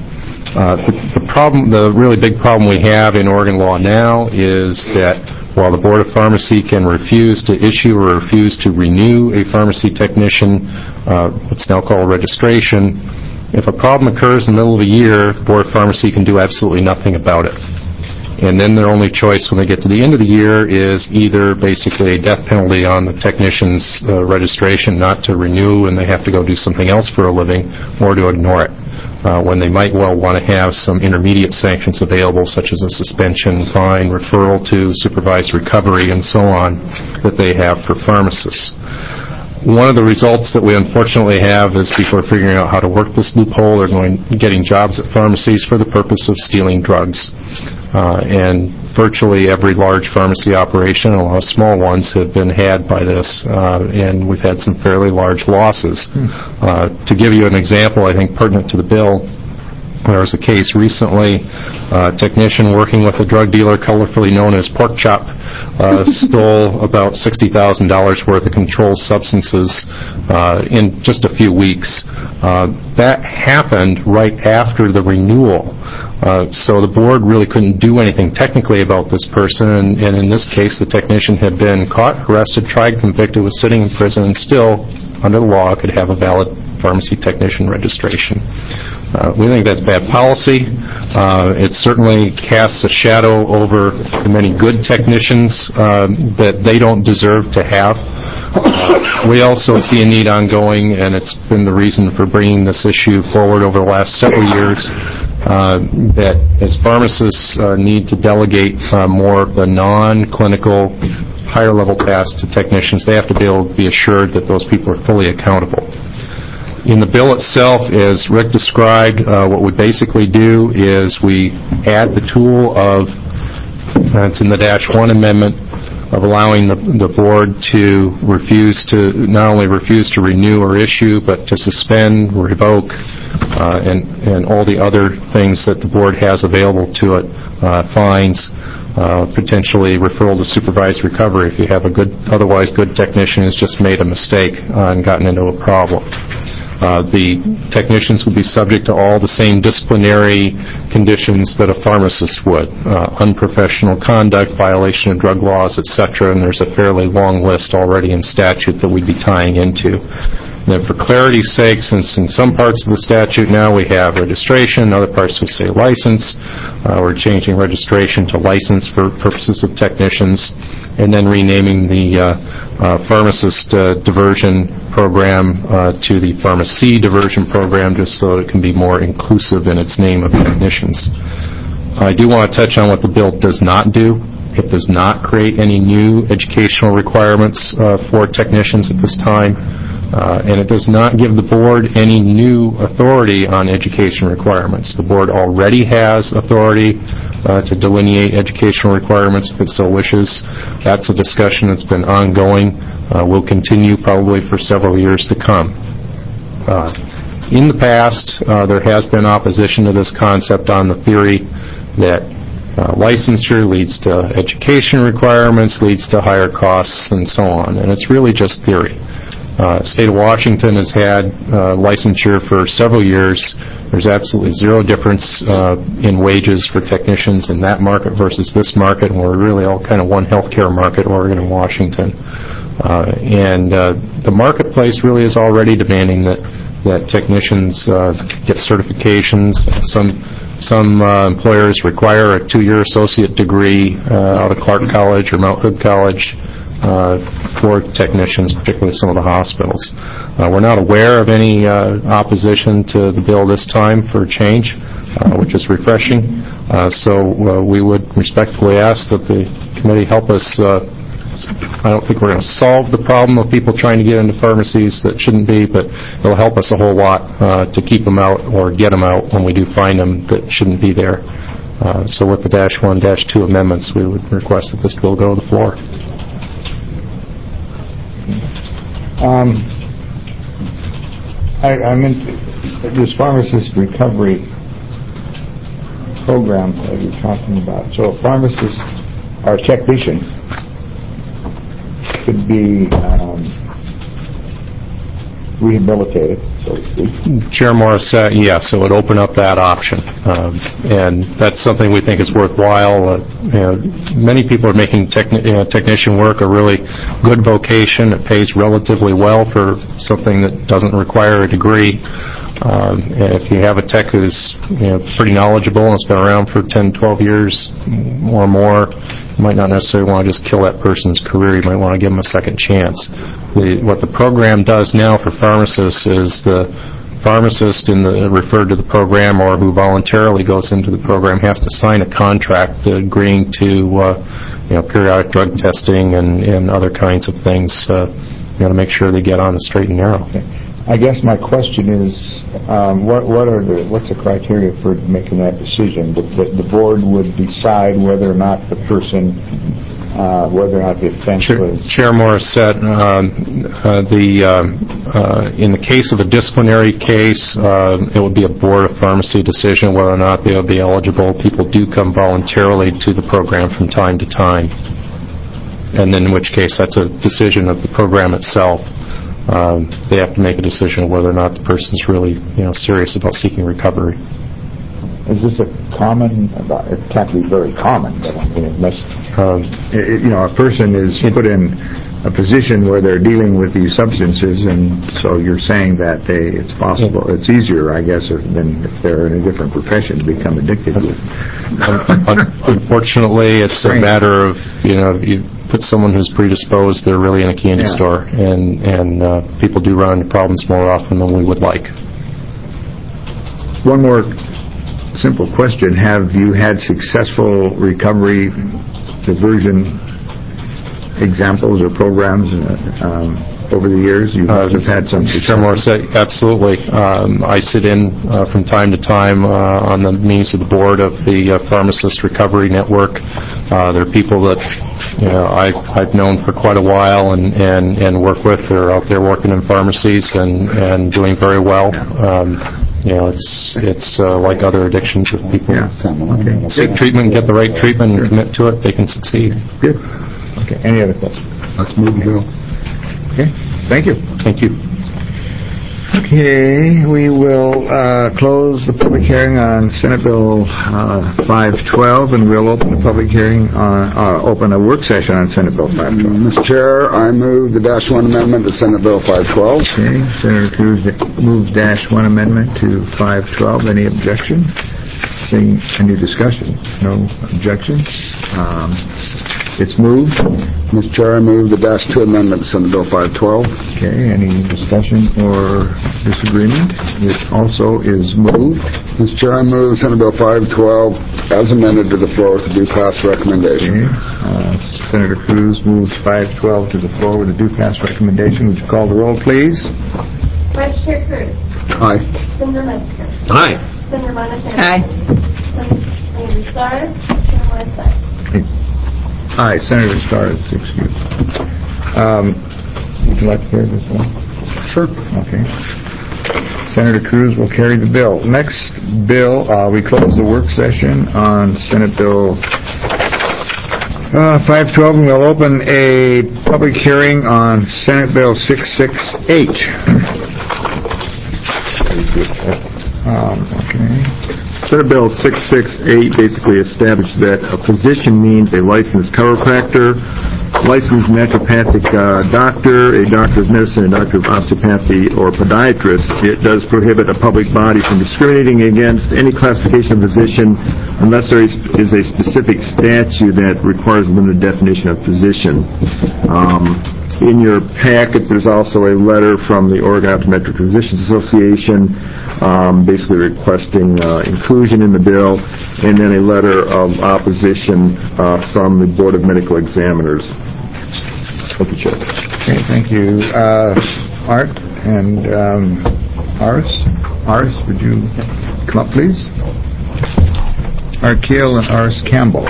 The really big problem we have in Oregon law now is that while the Board of Pharmacy can refuse to issue or refuse to renew a pharmacy technician, what's now called registration, if a problem occurs in the middle of the year, the Board of Pharmacy can do absolutely nothing about it. And then their only choice when they get to the end of the year is either basically a death penalty on the technician's registration not to renew and they have to go do something else for a living, or to ignore it, when they might well want to have some intermediate sanctions available, such as a suspension, fine, referral to supervised recovery, and so on, that they have for pharmacists. One of the results that we unfortunately have is people are figuring out how to work this loophole. They're getting jobs at pharmacies for the purpose of stealing drugs. And virtually every large pharmacy operation, and a lot of small ones, have been had by this, and we've had some fairly large losses. To give you an example, I think pertinent to the bill, there was a case recently, a technician working with a drug dealer colorfully known as Pork Chop stole about $60,000 worth of controlled substances in just a few weeks. That happened right after the renewal. So the board really couldn't do anything technically about this person, and in this case the technician had been caught, arrested, tried, convicted, was sitting in prison, and still, under the law, could have a valid pharmacy technician registration. We think that's bad policy. It certainly casts a shadow over the many good technicians that they don't deserve to have. We also see a need ongoing, and it's been the reason for bringing this issue forward over the last several years, that as pharmacists need to delegate more of the non-clinical, higher-level tasks to technicians, they have to be able to be assured that those people are fully accountable. In the bill itself, as Rick described, what we basically do is we add the tool of, it's in the -1 amendment, of allowing the board to not only refuse to renew or issue, but to suspend, revoke, and all the other things that the board has available to it, fines, potentially referral to supervised recovery if you have a otherwise good technician who's just made a mistake and gotten into a problem. The technicians will be subject to all the same disciplinary conditions that a pharmacist would, unprofessional conduct, violation of drug laws, etc., and there's a fairly long list already in statute that we'd be tying into. And then for clarity's sake, since in some parts of the statute now we have registration, in other parts we say license, we're changing registration to license for purposes of technicians, and then renaming the pharmacist diversion program to the pharmacy diversion program, just so it can be more inclusive in its name of technicians. I do want to touch on what the bill does not do. It does not create any new educational requirements for technicians at this time, and it does not give the board any new authority on education requirements. The board already has authority to delineate educational requirements if it so wishes. That's a discussion that's been ongoing, will continue probably for several years to come. In the past, there has been opposition to this concept on the theory that licensure leads to education requirements, leads to higher costs, and so on, and it's really just theory. The state of Washington has had licensure for several years. There's absolutely zero difference in wages for technicians in that market versus this market, and we're really all kind of one healthcare market, Oregon and Washington. The marketplace really is already demanding that technicians get certifications. Some employers require a 2-year associate degree out of Clark College or Mount Hood College for technicians, particularly some of the hospitals. We're not aware of any opposition to the bill this time for change, which is refreshing. So we would respectfully ask that the committee help us. I don't think we're going to solve the problem of people trying to get into pharmacies that shouldn't be, but it'll help us a whole lot to keep them out or get them out when we do find them that shouldn't be there. So with the -1, -2 amendments, we would request that this bill go to the floor. I'm in this pharmacist recovery program that you're talking about. So a pharmacist or technician could be rehabilitated, so to speak. Chair Morris said yes, it would open up that option. And that's something we think is worthwhile. Many people are making technician work a really good vocation. It pays relatively well for something that doesn't require a degree. And if you have a tech who's pretty knowledgeable and has been around for 10, 12 years or more, you might not necessarily want to just kill that person's career. You might want to give them a second chance. What the program does now for pharmacists is the pharmacist referred to the program or who voluntarily goes into the program has to sign a contract agreeing to periodic drug testing and other kinds of things to make sure they get on the straight and narrow. Okay. I guess my question is, what's the criteria for making that decision? The board would decide whether or not the person, whether or not the offense was... Chair Morris said, in the case of a disciplinary case, it would be a board of pharmacy decision whether or not they would be eligible. People do come voluntarily to the program from time to time, and then in which case that's a decision of the program itself. They have to make a decision of whether or not the person's really, serious about seeking recovery. Is this a common? It can't be very common, but I mean, it must. A person is put in a position where they're dealing with these substances, and so you're saying that it's possible, it's easier, I guess, than if they're in a different profession to become addicted with. Unfortunately, it's a matter of, you put someone who's predisposed, they're really in a candy store, and people do run into problems more often than we would like. One more simple question. Have you had successful recovery diversion examples or programs over the years? You must have had some success. Absolutely. I sit in from time to time on the meetings of the board of the Pharmacist Recovery Network. There are people that I've known for quite a while and work with. They're out there working in pharmacies and doing very well. It's like other addictions. If people seek treatment, get the right treatment, and commit to it, they can succeed. Good. Okay. Any other questions? Let's move the bill. Okay. Thank you. Thank you. Okay. We will close the public hearing on Senate Bill 512, and we'll open the public hearing open a work session on Senate Bill 512. Mr. Chair, I move the -1 amendment to Senate Bill 512. Okay. Senator Cruz moves -1 amendment to 512. Any objection? Any discussion? No objection. It's moved. Mr. Chair, I move the -2 amendment to Senate Bill 512. Okay, any discussion or disagreement? It also is moved. Mr. Chair, I move Senate Bill 512 as amended to the floor with a due pass recommendation. Okay. Senator Cruz moves 512 to the floor with a due pass recommendation. Would you call the roll, please? Vice Chair Cruz. Aye. Senator Metzger. Aye. Senator Monahan. Aye. Senator Starr. Chair Morissette. Aye, Senator Starr is excused. Would you like to carry this one? Sure. Okay. Senator Cruz will carry the bill. Next bill, we close the work session on Senate Bill 512, and we'll open a public hearing on Senate Bill 668. Okay. Senate Bill 668 basically established that a physician means a licensed chiropractor, licensed naturopathic doctor, a doctor of medicine, a doctor of osteopathy, or podiatrist. It does prohibit a public body from discriminating against any classification of physician unless there is a specific statute that requires a limited definition of physician. In your packet, there's also a letter from the Oregon Optometric Physicians Association basically requesting inclusion in the bill, and then a letter of opposition from the Board of Medical Examiners. Thank you, Chair. Okay, thank you. Art and Aris? Aris, would you come up, please? Art Keel and Aris Campbell.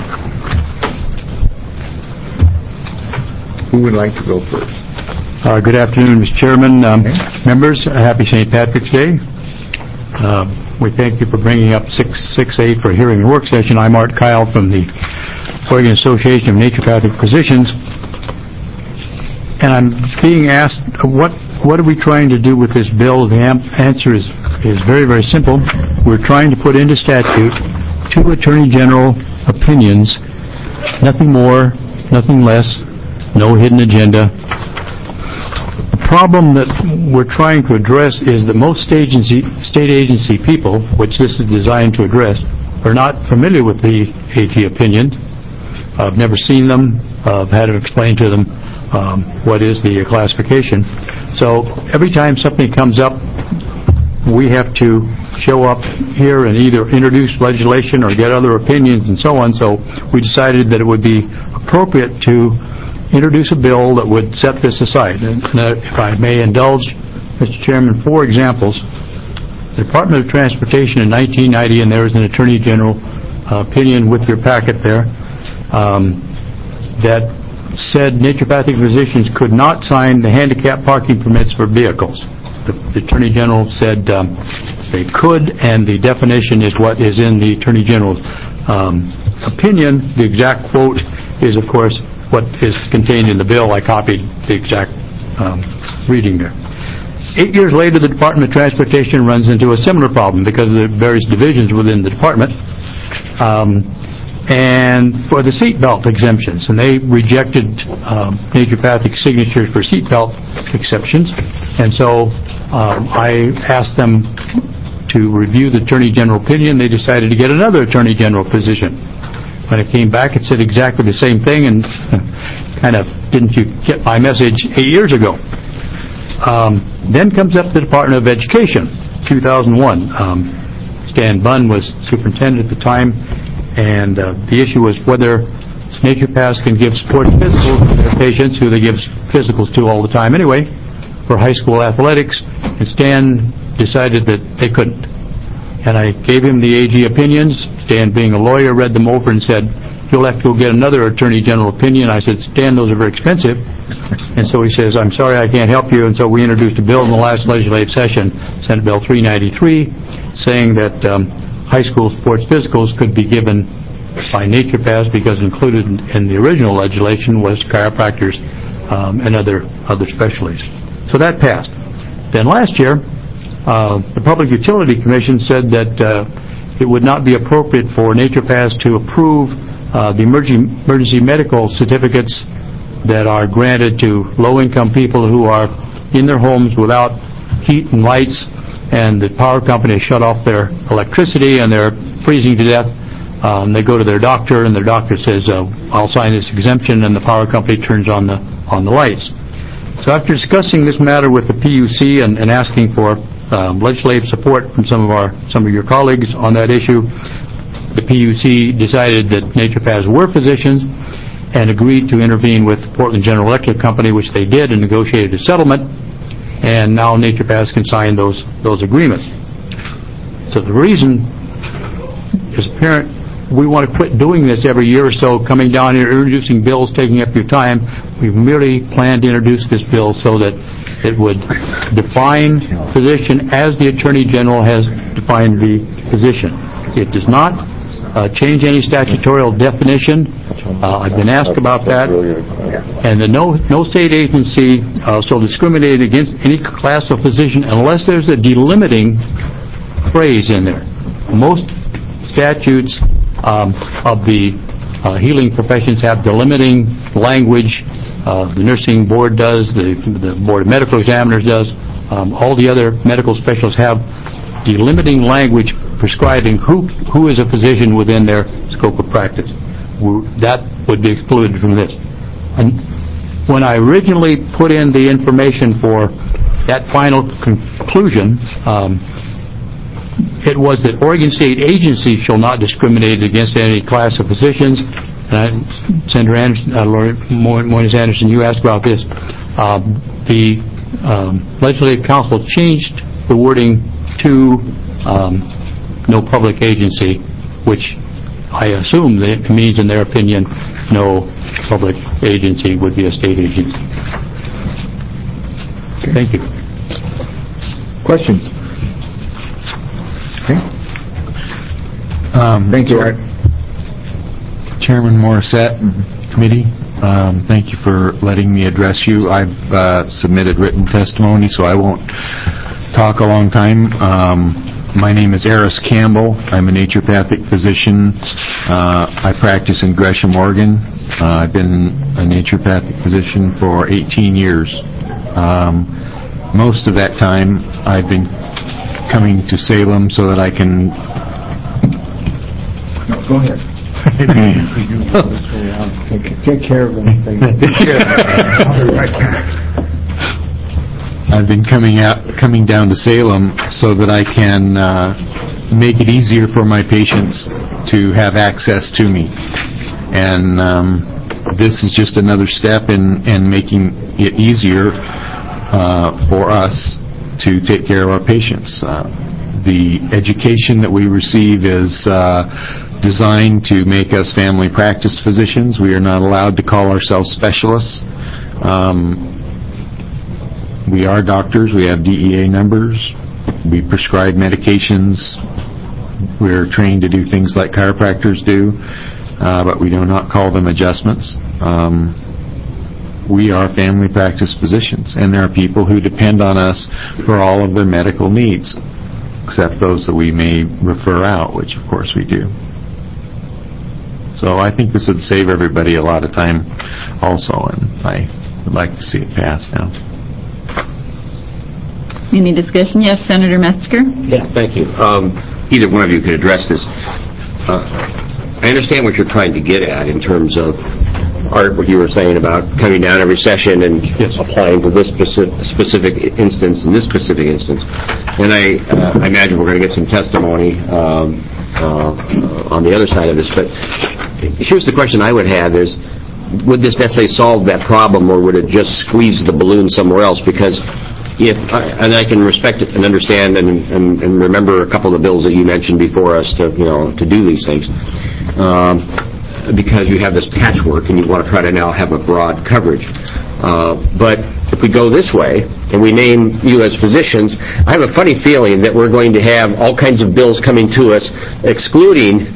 Who would like to go first? Good afternoon, Mr. Chairman, members. Happy St. Patrick's Day. We thank you for bringing up 668 for a hearing and work session. I'm Art Kyle from the Oregon Association of Naturopathic Physicians, and I'm being asked what are we trying to do with this bill. The answer is very, very simple. We're trying to put into statute 2 Attorney General opinions, nothing more, nothing less. No hidden agenda. The problem that we're trying to address is that most state agency people, which this is designed to address, are not familiar with the AG opinions. I've never seen them. I've had it explained to them what is the classification. So every time something comes up, we have to show up here and either introduce legislation or get other opinions and so on. So we decided that it would be appropriate to introduce a bill that would set this aside. And if I may indulge, Mr. Chairman, 4 examples. The Department of Transportation in 1990, and there was an Attorney General opinion with your packet there, that said naturopathic physicians could not sign the handicap parking permits for vehicles. The Attorney General said they could, and the definition is what is in the Attorney General's opinion. The exact quote is, of course, what is contained in the bill. I copied the exact reading there. 8 years later, the Department of Transportation runs into a similar problem because of the various divisions within the department. and for the seatbelt exemptions, and they rejected naturopathic signatures for seatbelt exceptions, and so I asked them to review the Attorney General opinion. They decided to get another Attorney General position. When it came back, it said exactly the same thing, and kind of, didn't you get my message 8 years ago? Then comes up the Department of Education, 2001. Stan Bunn was superintendent at the time, and the issue was whether naturopaths can give sports physicals to their patients, who they give physicals to all the time anyway, for high school athletics, and Stan decided that they couldn't. And I gave him the AG opinions. Stan, being a lawyer, read them over and said, "You'll have to go get another Attorney General opinion." I said, "Stan, those are very expensive." And so he says, "I'm sorry, I can't help you." And so we introduced a bill in the last legislative session, Senate Bill 393, saying that high school sports physicals could be given by naturopaths, because included in the original legislation was chiropractors and other specialties. So that passed. Then last year, the Public Utility Commission said that it would not be appropriate for naturopaths to approve the emergency medical certificates that are granted to low-income people who are in their homes without heat and lights, and the power company has shut off their electricity and they're freezing to death. They go to their doctor, and their doctor says, "I'll sign this exemption," and the power company turns on the lights. So after discussing this matter with the PUC and asking for legislative support from some of your colleagues on that issue, the PUC decided that naturopaths were physicians and agreed to intervene with Portland General Electric Company, which they did, and negotiated a settlement, and now naturopaths can sign those agreements. So the reason is apparent. We want to quit doing this every year or so, coming down here, introducing bills, taking up your time. We've merely planned to introduce this bill so that it would define physician as the Attorney General has defined the position. It does not change any statutorial definition. I've been asked about that. And no state agency shall discriminate against any class of physician unless there's a delimiting phrase in there. Most statutes of the healing professions have delimiting language. The nursing board does, the Board of Medical Examiners does, all the other medical specialists have delimiting language prescribing who is a physician within their scope of practice. That would be excluded from this. And when I originally put in the information for that final conclusion, it was that Oregon State agencies shall not discriminate against any class of physicians. Senator Anderson, Moynihan Anderson, you asked about this. The Legislative Council changed the wording to no public agency, which I assume that means, in their opinion, no public agency would be a state agency. Thank you. Questions? Okay. Thank you, Art. Chairman Morissette, committee, thank you for letting me address you. I've submitted written testimony, so I won't talk a long time. My name is Eris Campbell. I'm a naturopathic physician. I practice in Gresham, Oregon. I've been a naturopathic physician for 18 years. Most of that time I've been coming to Salem so that I can... No, go ahead. Take care of them. I'll be right back. I've been coming down to Salem so that I can make it easier for my patients to have access to me. And this is just another step in making it easier for us to take care of our patients. The education that we receive is designed to make us family practice physicians. We are not allowed to call ourselves specialists. We are doctors. We have DEA numbers. We prescribe medications. We're trained to do things like chiropractors do, but we do not call them adjustments. We are family practice physicians, and there are people who depend on us for all of their medical needs, except those that we may refer out, which of course we do. So I think this would save everybody a lot of time also, and I would like to see it passed now. Any discussion? Yes, Senator Metzger? Yeah, thank you. Either one of you could address this. I understand what you're trying to get at in terms of, Art, what you were saying about coming down every session and applying to this specific instance and this specific instance. And I imagine we're going to get some testimony on the other side of this. But here's the question I would have is, would this necessarily solve that problem, or would it just squeeze the balloon somewhere else? Because and I can respect it and understand and remember a couple of the bills that you mentioned before us to do these things, because you have this patchwork and you want to try to now have a broad coverage. But if we go this way and we name you as physicians, I have a funny feeling that we're going to have all kinds of bills coming to us excluding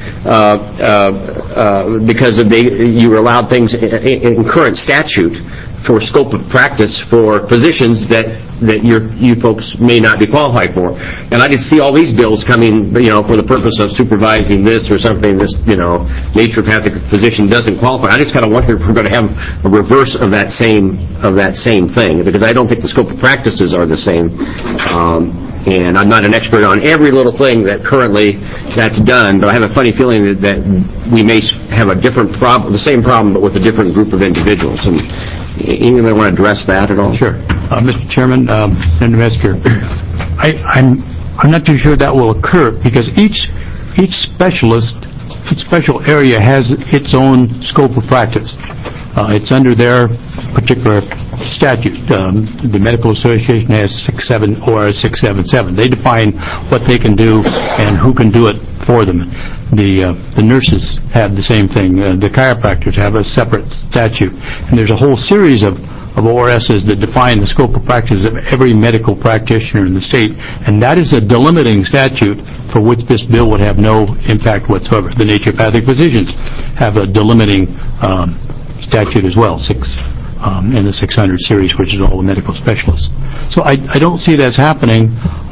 because you allowed things in current statute for scope of practice for physicians that you folks may not be qualified for. And I just see all these bills coming, for the purpose of supervising this or something, this, naturopathic physician doesn't qualify. I just kind of wonder if we're going to have a reverse of that same thing, because I don't think the scope of practices are the same. And I'm not an expert on every little thing that currently that's done, but I have a funny feeling that we may have a different problem, the same problem, but with a different group of individuals. And anybody want to address that at all? Sure. Mr. Chairman, Senator Metzger, I'm not too sure that will occur, because each special area has its own scope of practice. It's under their particular statute. The Medical Association has 6.7 or 6.77. They define what they can do and who can do it for them. The nurses have the same thing. The chiropractors have a separate statute. And there's a whole series of ORSs that define the scope of practice of every medical practitioner in the state. And that is a delimiting statute for which this bill would have no impact whatsoever. The naturopathic physicians have a delimiting statute as well, in the 600 series, which is all the medical specialists. So I don't see that's happening.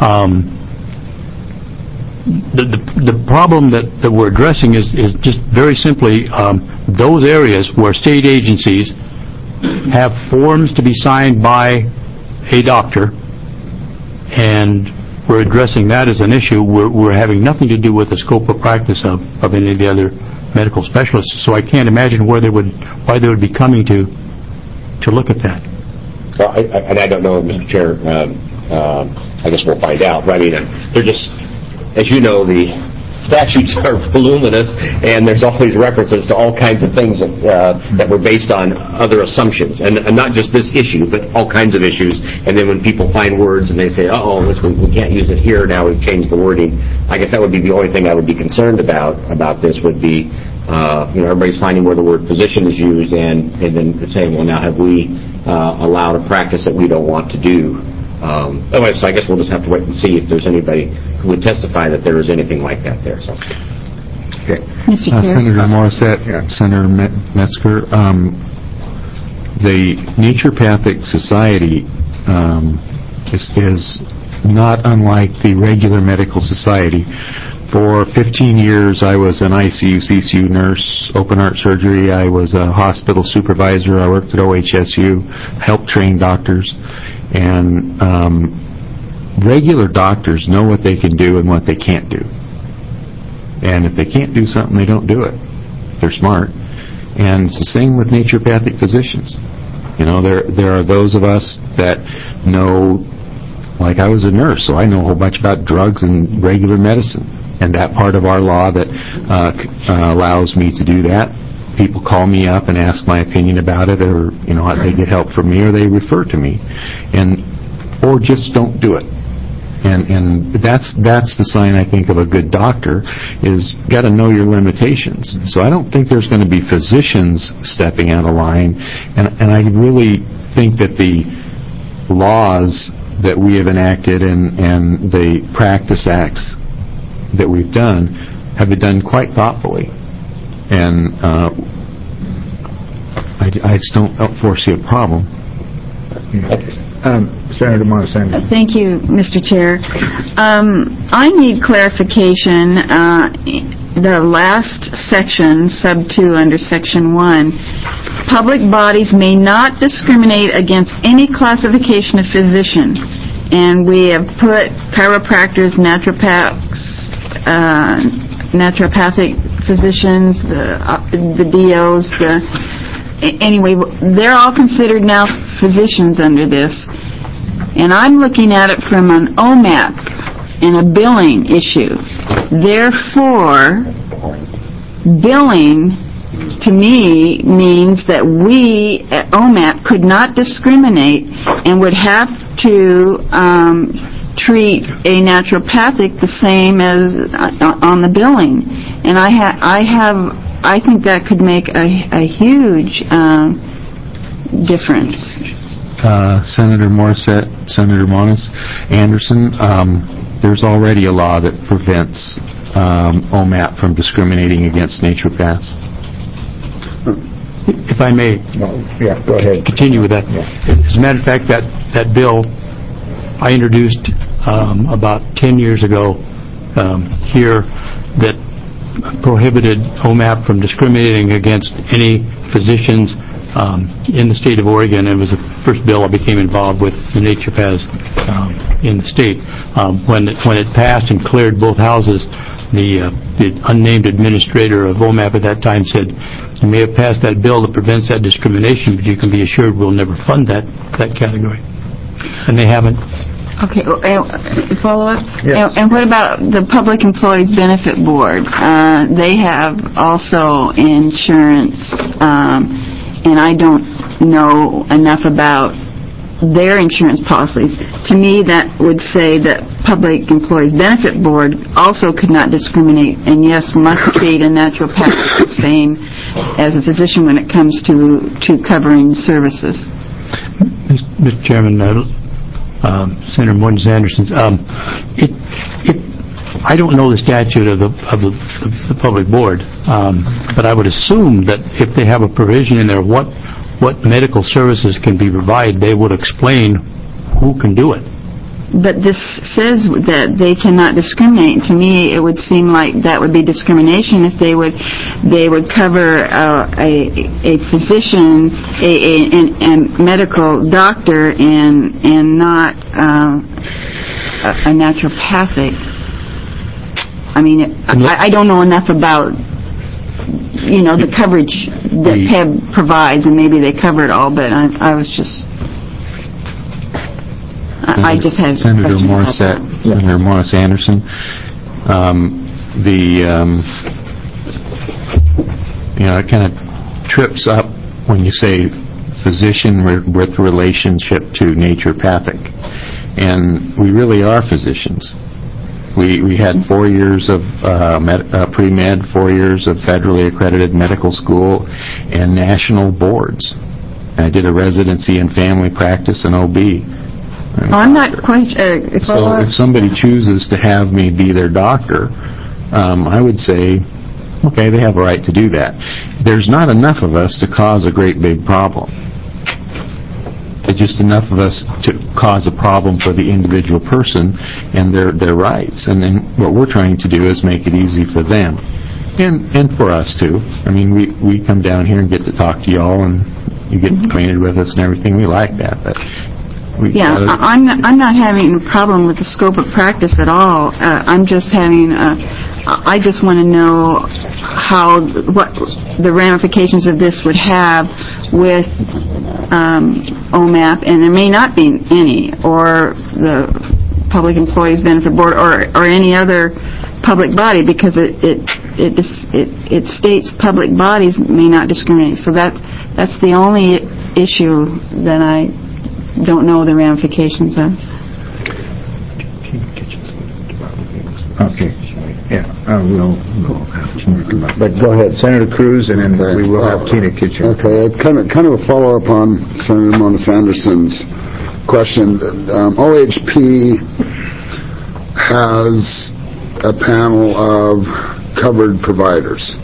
The problem that we're addressing is just very simply those areas where state agencies have forms to be signed by a doctor, and we're addressing that as an issue. We're having nothing to do with the scope of practice of any of the other medical specialists. So I can't imagine why they would be coming to look at that. Well, I don't know, Mr. Chair. I guess we'll find out. But I mean, they're just, as you know, the statutes are voluminous, and there's all these references to all kinds of things that were based on other assumptions, and not just this issue, but all kinds of issues. And then when people find words and they say, we can't use it here, now we've changed the wording, I guess that would be the only thing I would be concerned about this would be, everybody's finding where the word physician is used, and then saying, well, now have we allowed a practice that we don't want to do? Anyway, so I guess we'll just have to wait and see if there's anybody who would testify that there is anything like that there. So, Mr. Chair. Senator Morissette, Senator Metzger, the Naturopathic Society is not unlike the regular medical society. For 15 years, I was an ICU, CCU nurse, open heart surgery. I was a hospital supervisor. I worked at OHSU, helped train doctors. And regular doctors know what they can do and what they can't do. And if they can't do something, they don't do it. They're smart. And it's the same with naturopathic physicians. There are those of us that know, like I was a nurse, so I know a whole bunch about drugs and regular medicine. And that part of our law that allows me to do that, people call me up and ask my opinion about it, or they get help from me, or they refer to me, or just don't do it. And that's the sign, I think, of a good doctor, is got to know your limitations. So I don't think there's going to be physicians stepping out of line, and I really think that the laws that we have enacted and the practice acts that we've done have been done quite thoughtfully. And I just don't foresee a problem. Senator Morissette. Thank you, Mr. Chair. I need clarification. the last section, sub 2 under section 1, public bodies may not discriminate against any classification of physician. And we have put chiropractors, naturopathic physicians, the DOs, anyway, they're all considered now physicians under this. And I'm looking at it from an OMAP and a billing issue. Therefore, billing to me means that we at OMAP could not discriminate and would have to treat a naturopathic the same as on the billing. And I think that could make a huge difference. Senator Morissette, Senator Moniz, Anderson, there's already a law that prevents OMAP from discriminating against naturopaths. If I may go ahead. Continue with that. As a matter of fact, that bill I introduced about 10 years ago here that prohibited OMAP from discriminating against any physicians in the state of Oregon. It was the first bill I became involved with the naturopaths in the state. When it passed and cleared both houses, the unnamed administrator of OMAP at that time said, "You may have passed that bill that prevents that discrimination, but you can be assured we'll never fund that category." And they haven't. Okay, follow up? Yes. And what about the Public Employees Benefit Board? They have also insurance, and I don't know enough about their insurance policies. To me, that would say that Public Employees Benefit Board also could not discriminate, and yes, must treat a naturopath the same as a physician when it comes to covering services. Mr. Chairman, Senator Moniz Anderson, I don't know the statute of the public board, but I would assume that if they have a provision in there, what medical services can be provided, they would explain who can do it. But this says that they cannot discriminate. To me, it would seem like that would be discrimination if they would cover a physician, a medical doctor, and not a naturopathic. I mean, I don't know enough about the coverage that PEB provides, and maybe they cover it all, but I was just. I just had Senator Morissette, Senator Morris Anderson. It kind of trips up when you say physician with relationship to naturopathic, and we really are physicians. We had 4 years of pre-med, 4 years of federally accredited medical school, and national boards. I did a residency in family practice and OB. I'm not quite so if somebody chooses to have me be their doctor, I would say, okay, they have a right to do that. There's not enough of us to cause a great big problem. There's just enough of us to cause a problem for the individual person and their rights. And then what we're trying to do is make it easy for them. And for us too. I mean, we come down here and get to talk to y'all, and you get acquainted with us and everything. We like that. But I'm not having a problem with the scope of practice at all. I'm just having. I just want to know what the ramifications of this would have with OMAP, and there may not be any, or the Public Employees Benefit Board, or any other public body, because it states public bodies may not discriminate. So that's the only issue that I don't know the ramifications of. Okay. Yeah, we'll but go ahead, Senator Cruz, and then we will have Tina Kitchen. Okay, kind of a follow-up on Senator Moniz Anderson's question. OHP has a panel of covered providers.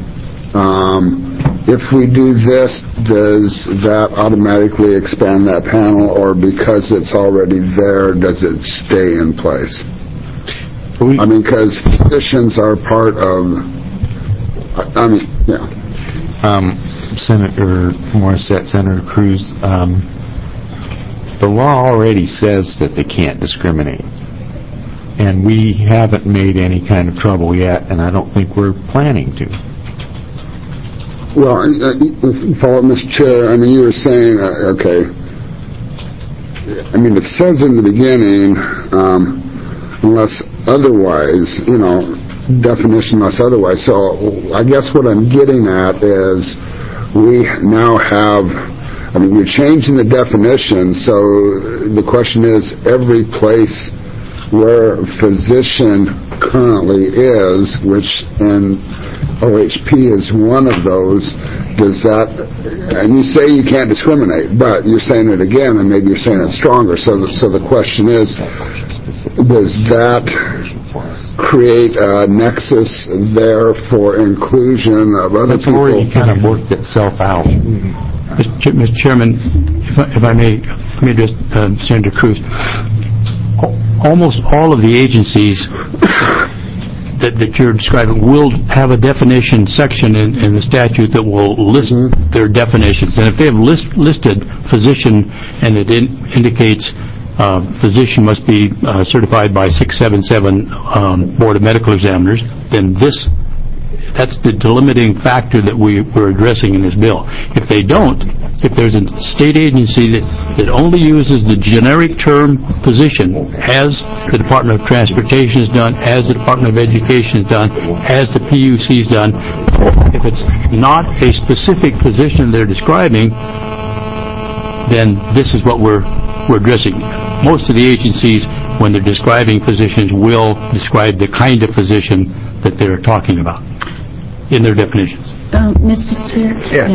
If we do this, does that automatically expand that panel, or because it's already there, does it stay in place? I mean, because physicians are part of I mean, yeah. Senator Morissette, Senator Cruz, the law already says that they can't discriminate. And we haven't made any kind of trouble yet, and I don't think we're planning to. Well, follow up, Mr. Chair. I mean, you were saying, okay. I mean, it says in the beginning, unless otherwise, definition unless otherwise. So I guess what I'm getting at is we now have, I mean, you're changing the definition, so the question is every place where physician currently is, which in OHP is one of those, does that, and you say you can't discriminate, but you're saying it again, and maybe you're saying it stronger, so the question is, does that create a nexus there for inclusion of other That's people? already kind of worked itself out. Mr. Chairman, if I may, let me address Senator Cruz. Almost all of the agencies that you're describing will have a definition section in the statute that will list their definitions. And if they have listed physician and it indicates physician must be certified by 677 Board of Medical Examiners, then that's the delimiting factor that we're addressing in this bill. If they don't, if there's a state agency that only uses the generic term physician, as the Department of Transportation has done, as the Department of Education has done, as the PUC has done, if it's not a specific physician they're describing, then this is what we're addressing. Most of the agencies, when they're describing physicians, will describe the kind of physician that they're talking about in their definitions. Mr. Chair? Yes.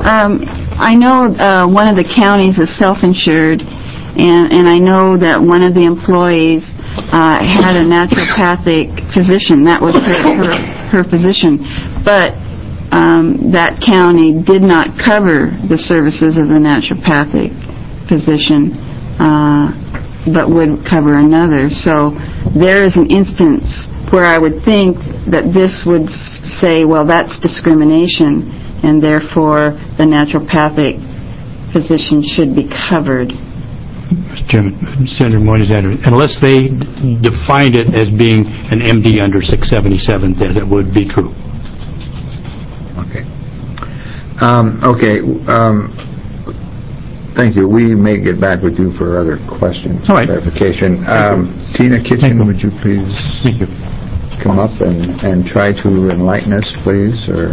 I know one of the counties is self-insured, and I know that one of the employees had a naturopathic physician. That was her physician. But that county did not cover the services of the naturopathic physician, but would cover another. So there is an instance where I would think that this would say, well, that's discrimination, and therefore the naturopathic physician should be covered. Mr. Chairman, Senator Moynihan, unless they defined it as being an MD under 677, that it would be true. Okay. Thank you. We may get back with you for other questions, clarification. Tina Kitchen, would you please come up and try to enlighten us, please? Or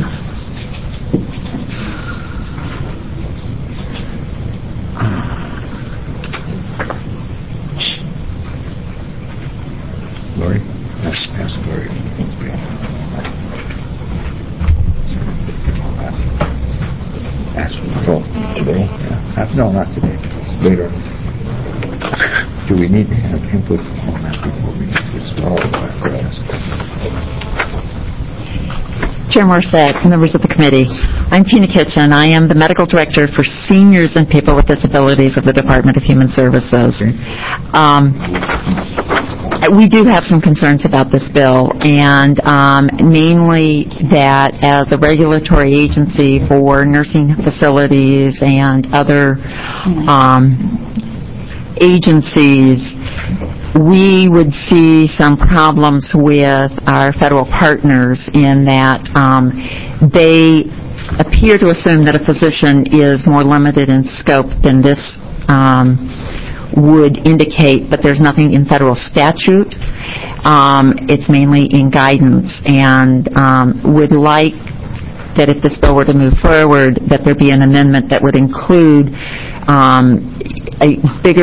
Lori? Ask Lori. Today? Yeah. No, not today. Later. Do we need to have input on that before we install the apparatus? Chair Morissette, members of the committee, I'm Tina Kitchen. I am the medical director for seniors and people with disabilities of the Department of Human Services. We do have some concerns about this bill, and mainly that as a regulatory agency for nursing facilities and other agencies, we would see some problems with our federal partners in that they appear to assume that a physician is more limited in scope than this would indicate, but there's nothing in federal statute. It's mainly in guidance, and would like that if this bill were to move forward, that there be an amendment that would include a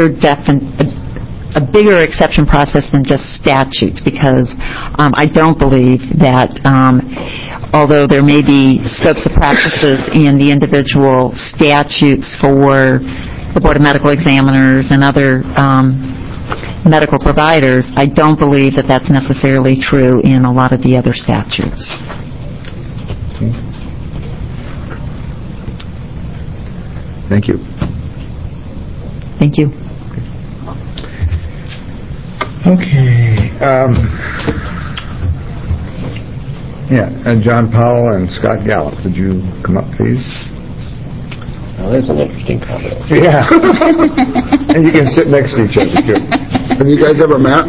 bigger exception process than just statutes, because I don't believe that although there may be scopes of practices in the individual statutes for the Board of Medical Examiners and other medical providers, I don't believe that that's necessarily true in a lot of the other statutes. Thank you. Thank you. Okay. Yeah, and John Powell and Scott Gallup, would you come up, please? Well, that's an interesting comment. Yeah. And you can sit next to each other, too. Have you guys ever met?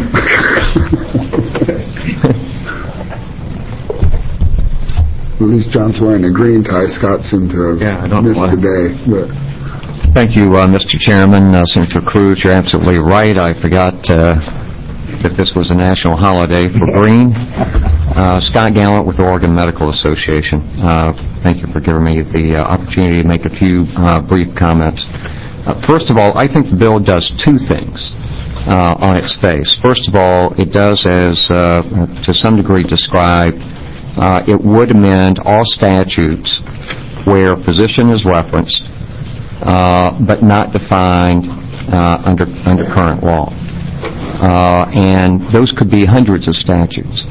At least John's wearing a green tie. Scott seemed to have missed the day. But. Thank you, Mr. Chairman. Senator Cruz, you're absolutely right. I forgot that this was a national holiday for green. Scott Gallant with the Oregon Medical Association. Thank you for giving me the opportunity to make a few brief comments. First of all, I think the bill does two things on its face. First of all, it does, as to some degree described, it would amend all statutes where physician is referenced, but not defined under current law. And those could be hundreds of statutes.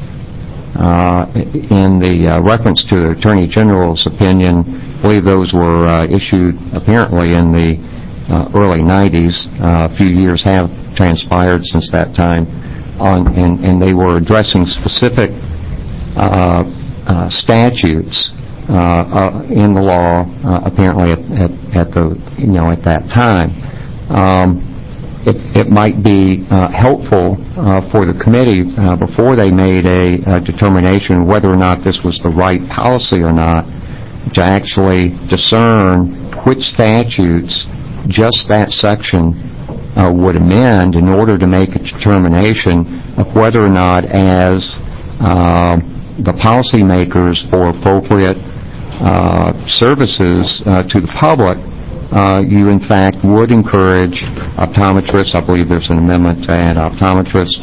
In the reference to the Attorney General's opinion, I believe those were issued apparently in the early 90s. A few years have transpired since that time, and they were addressing specific statutes in the law, apparently at that time. It might be helpful for the committee before they made a determination whether or not this was the right policy or not, to actually discern which statutes just that section would amend in order to make a determination of whether or not, as the policymakers for appropriate services to the public, you in fact would encourage optometrists. I believe there's an amendment to add optometrists.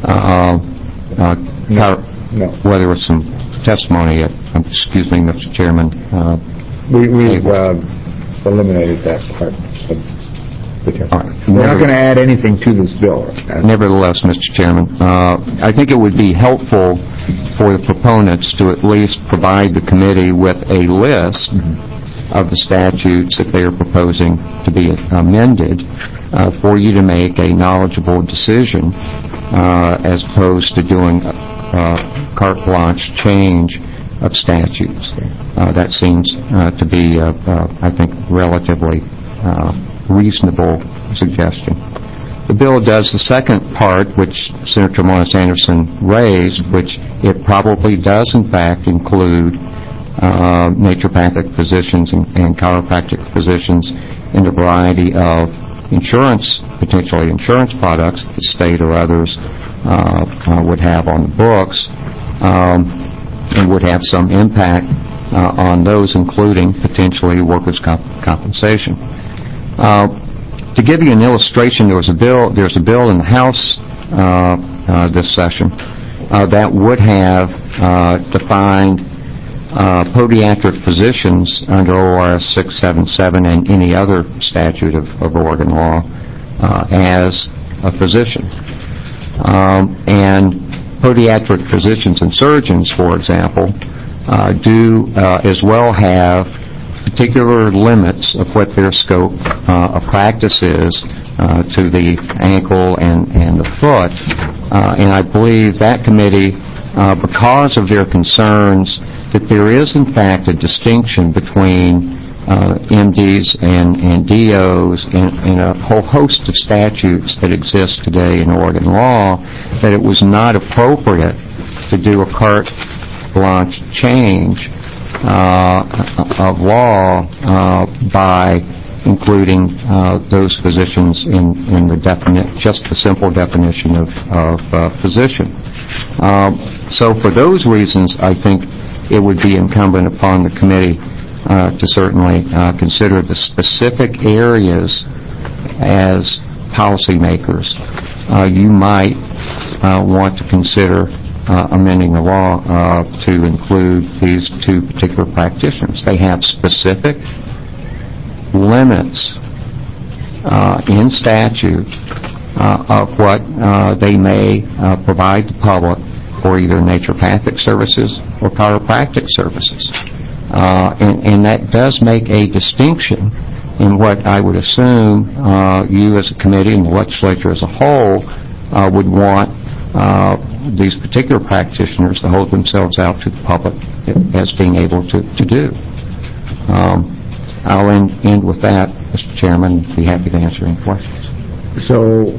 Whether it's some testimony, excuse me, Mr. Chairman. We've eliminated that part. We're not going to add anything to this bill. Nevertheless, Mr. Chairman, I think it would be helpful for the proponents to at least provide the committee with a list of the statutes that they are proposing to be amended for you to make a knowledgeable decision as opposed to doing carte blanche change of statutes. That seems to be, I think, relatively reasonable suggestion. The bill does the second part, which Senator Morris Anderson raised, which it probably does in fact include naturopathic physicians and chiropractic physicians in a variety of insurance, potentially insurance products that the state or others would have on the books, and would have some impact on those, including potentially workers' compensation. To give you an illustration, there's a bill in the House this session that would have defined podiatric physicians under ORS 677 and any other statute of Oregon law as a physician. And podiatric physicians and surgeons, for example, do as well have particular limits of what their scope of practice is to the ankle and the foot. And I believe that committee, because of their concerns that there is in fact a distinction between MDs and DOs in a whole host of statutes that exist today in Oregon law, that it was not appropriate to do a carte blanche change of law by including those physicians in the just the simple definition of physician. So for those reasons, I think it would be incumbent upon the committee to certainly consider the specific areas as policymakers you might want to consider amending the law to include these two particular practitioners. They have specific limits in statute of what they may provide the public for either naturopathic services or chiropractic services. And that does make a distinction in what I would assume you as a committee and the legislature as a whole would want these particular practitioners to hold themselves out to the public as being able to do. I'll end with that, Mr. Chairman, and be happy to answer any questions. So,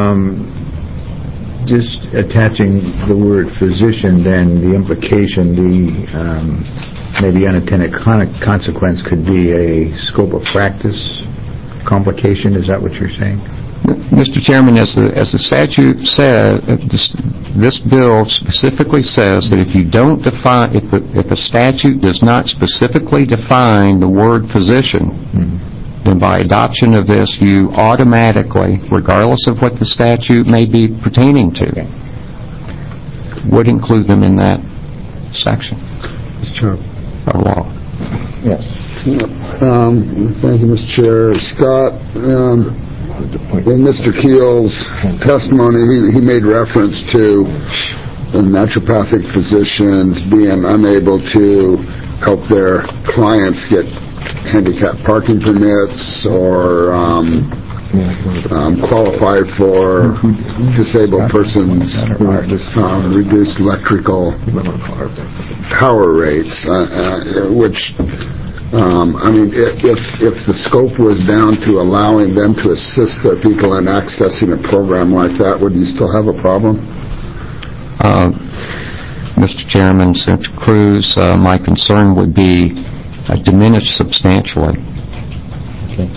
just attaching the word physician, then the implication, maybe unintended consequence could be a scope of practice complication. Is that what you're saying? Mr. Chairman, as the statute says, this bill specifically says that if you don't define, if a statute does not specifically define the word physician, then by adoption of this, you automatically, regardless of what the statute may be pertaining to, would include them in that section. Mr. Chair. Of law. Yes. Thank you, Mr. Chair. Scott, in Mr. Keel's testimony, he made reference to the naturopathic physicians being unable to help their clients get handicap parking permits or qualify for disabled persons reduced electrical power rates, which if the scope was down to allowing them to assist their people in accessing a program like that, would you still have a problem? Mr. Chairman, Senator Cruz, my concern would be diminished substantially. Okay.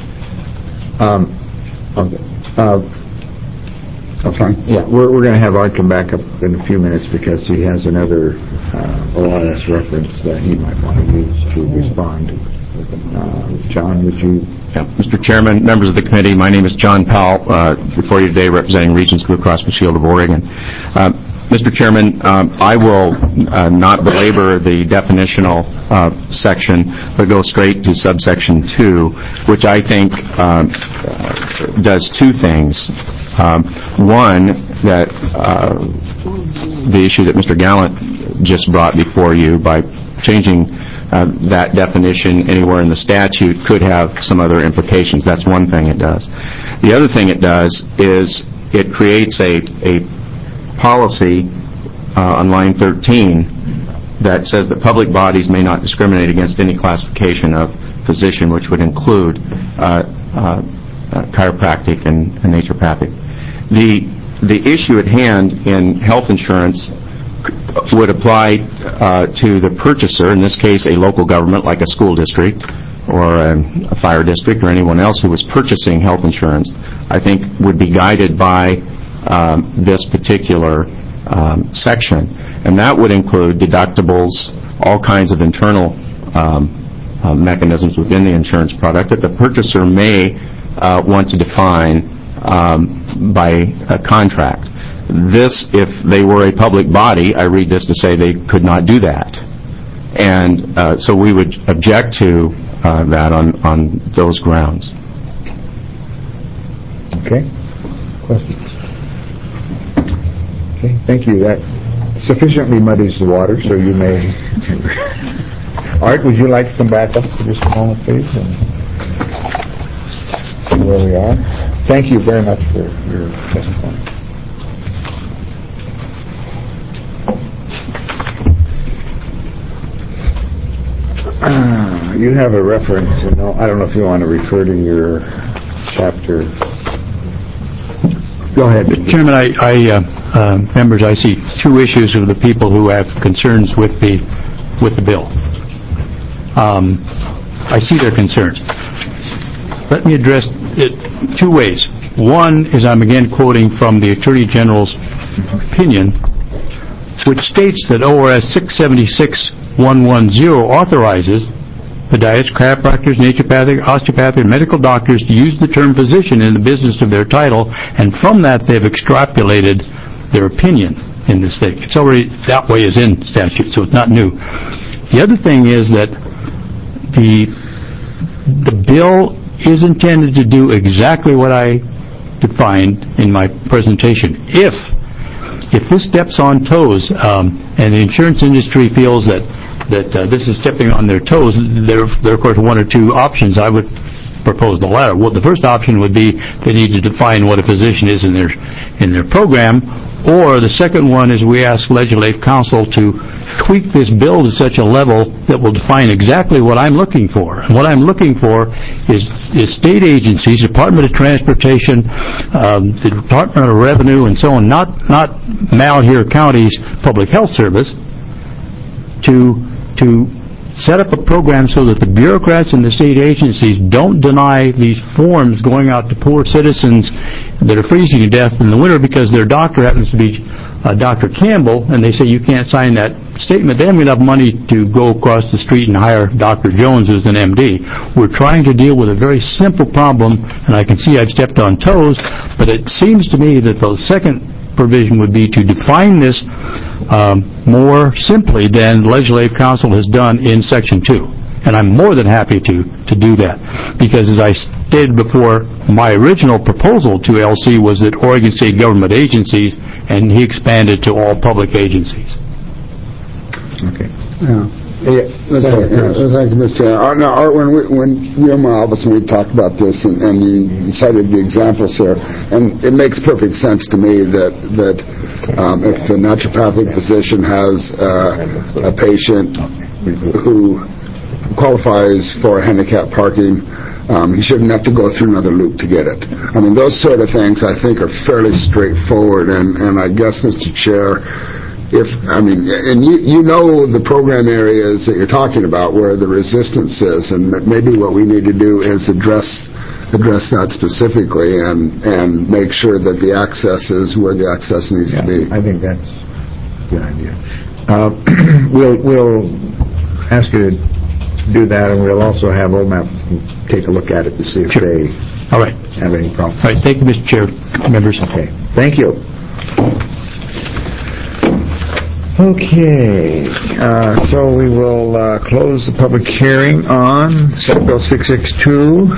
Okay. Yeah, we're going to have Art come back up in a few minutes because he has another ORS reference that he might want to use to respond. John, would you? Yeah. Mr. Chairman, members of the committee, my name is John Powell, before you today representing Regents Blue Cross Blue Shield of Oregon. Mr. Chairman, I will not belabor the definitional section, but go straight to subsection 2, which I think does two things. One, that the issue that Mr. Gallant just brought before you by changing that definition anywhere in the statute could have some other implications. That's one thing it does. The other thing it does is it creates a policy on line 13 that says that public bodies may not discriminate against any classification of physician, which would include chiropractic and naturopathic. The issue at hand in health insurance would apply to the purchaser, in this case a local government like a school district or a fire district or anyone else who was purchasing health insurance, I think would be guided by this particular section. And that would include deductibles, all kinds of internal mechanisms within the insurance product that the purchaser may want to define by a contract. This, if they were a public body, I read this to say they could not do that. And so we would object to that on those grounds. Okay. Questions? Okay, thank you. That sufficiently muddies the water, so you may... Art, would you like to come back up for just a moment, please, and see where we are? Thank you very much for your testimony. You have a reference, I don't know if you want to refer to your chapter. Go ahead. Chairman, members, I see two issues of the people who have concerns with the bill. I see their concerns. Let me address it two ways. One is I'm again quoting from the Attorney General's opinion, which states that ORS 676-110 authorizes podiatrists, chiropractors, naturopathic, osteopathic, and medical doctors to use the term physician in the business of their title, and from that they've extrapolated their opinion in this thing. It's already, that way is in statute, so it's not new. The other thing is that the bill is intended to do exactly what I defined in my presentation. If this steps on toes, and the insurance industry feels that this is stepping on their toes, there are of course one or two options. I would propose the latter. Well, the first option would be they need to define what a physician is in their program, Or the second one is we ask Legislative Council to tweak this bill to such a level that will define exactly what I'm looking for. And what I'm looking for is state agencies, Department of Transportation, the Department of Revenue, and so on, not Malheur County's Public Health Service, to set up a program so that the bureaucrats and the state agencies don't deny these forms going out to poor citizens that are freezing to death in the winter because their doctor happens to be Dr. Campbell, and they say you can't sign that statement. They haven't enough money to go across the street and hire Dr. Jones, who's an MD. We're trying to deal with a very simple problem, and I can see I've stepped on toes, but it seems to me that the second provision would be to define this more simply than Legislative Council has done in Section 2. And I'm more than happy to do that. Because as I stated before, my original proposal to LC was that Oregon State government agencies, and he expanded to all public agencies. Okay. Thank you, Mr. Chair. Now, Art, when you were in my office and we talked about this, and you cited the examples here, and it makes perfect sense to me that if a naturopathic physician has a patient who qualifies for handicap parking, he shouldn't have to go through another loop to get it. I mean, those sort of things I think are fairly straightforward, and I guess, Mr. Chair, and you know the program areas that you're talking about where the resistance is, and maybe what we need to do is address that specifically and make sure that the access is where the access needs to be. I think that's a good idea. We'll ask you to do that, and we'll also have OMAP take a look at it to see if they have any problems. All right. Thank you, Mr. Chair, members. Okay. Thank you. Okay, so we will close the public hearing on Senate Bill 662.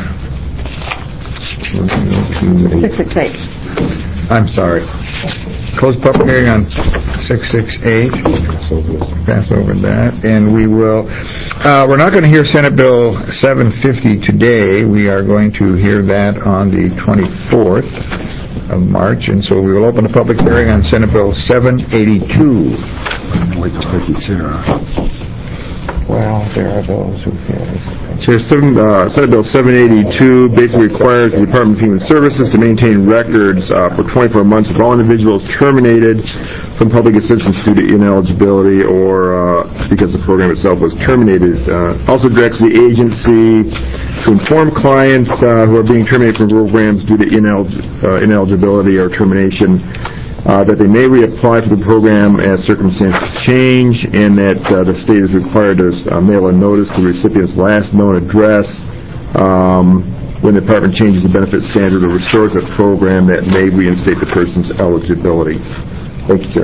668. I'm sorry. Close public hearing on 668. Pass over that. And we will, we're not going to hear Senate Bill 750 today. We are going to hear that on the 24th of March, and so we will open a public hearing on Senate Bill 782. Wait till Vicky's here. Well, there are those who Senate Bill 782 basically requires the Department of Human Services to maintain records for 24 months of all individuals terminated from public assistance due to ineligibility or because the program itself was terminated. Also directs the agency to inform clients who are being terminated from programs due to ineligibility or termination that they may reapply for the program as circumstances change, and that the state is required to mail a notice to the recipient's last known address when the department changes the benefit standard or restores a program that may reinstate the person's eligibility. Thank you, sir.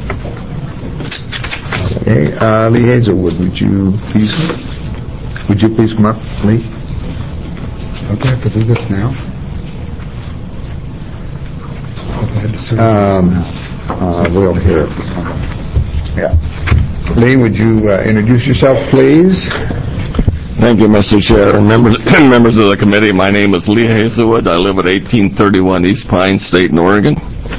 Okay, Lee Hazelwood, would you please come up, Lee? Okay, I have to do this now? We'll hear it. Yeah. Lee, would you introduce yourself, please? Thank you, Mr. Chair. Members of the committee, my name is Lee Hazelwood. I live at 1831 East Pine State in Oregon.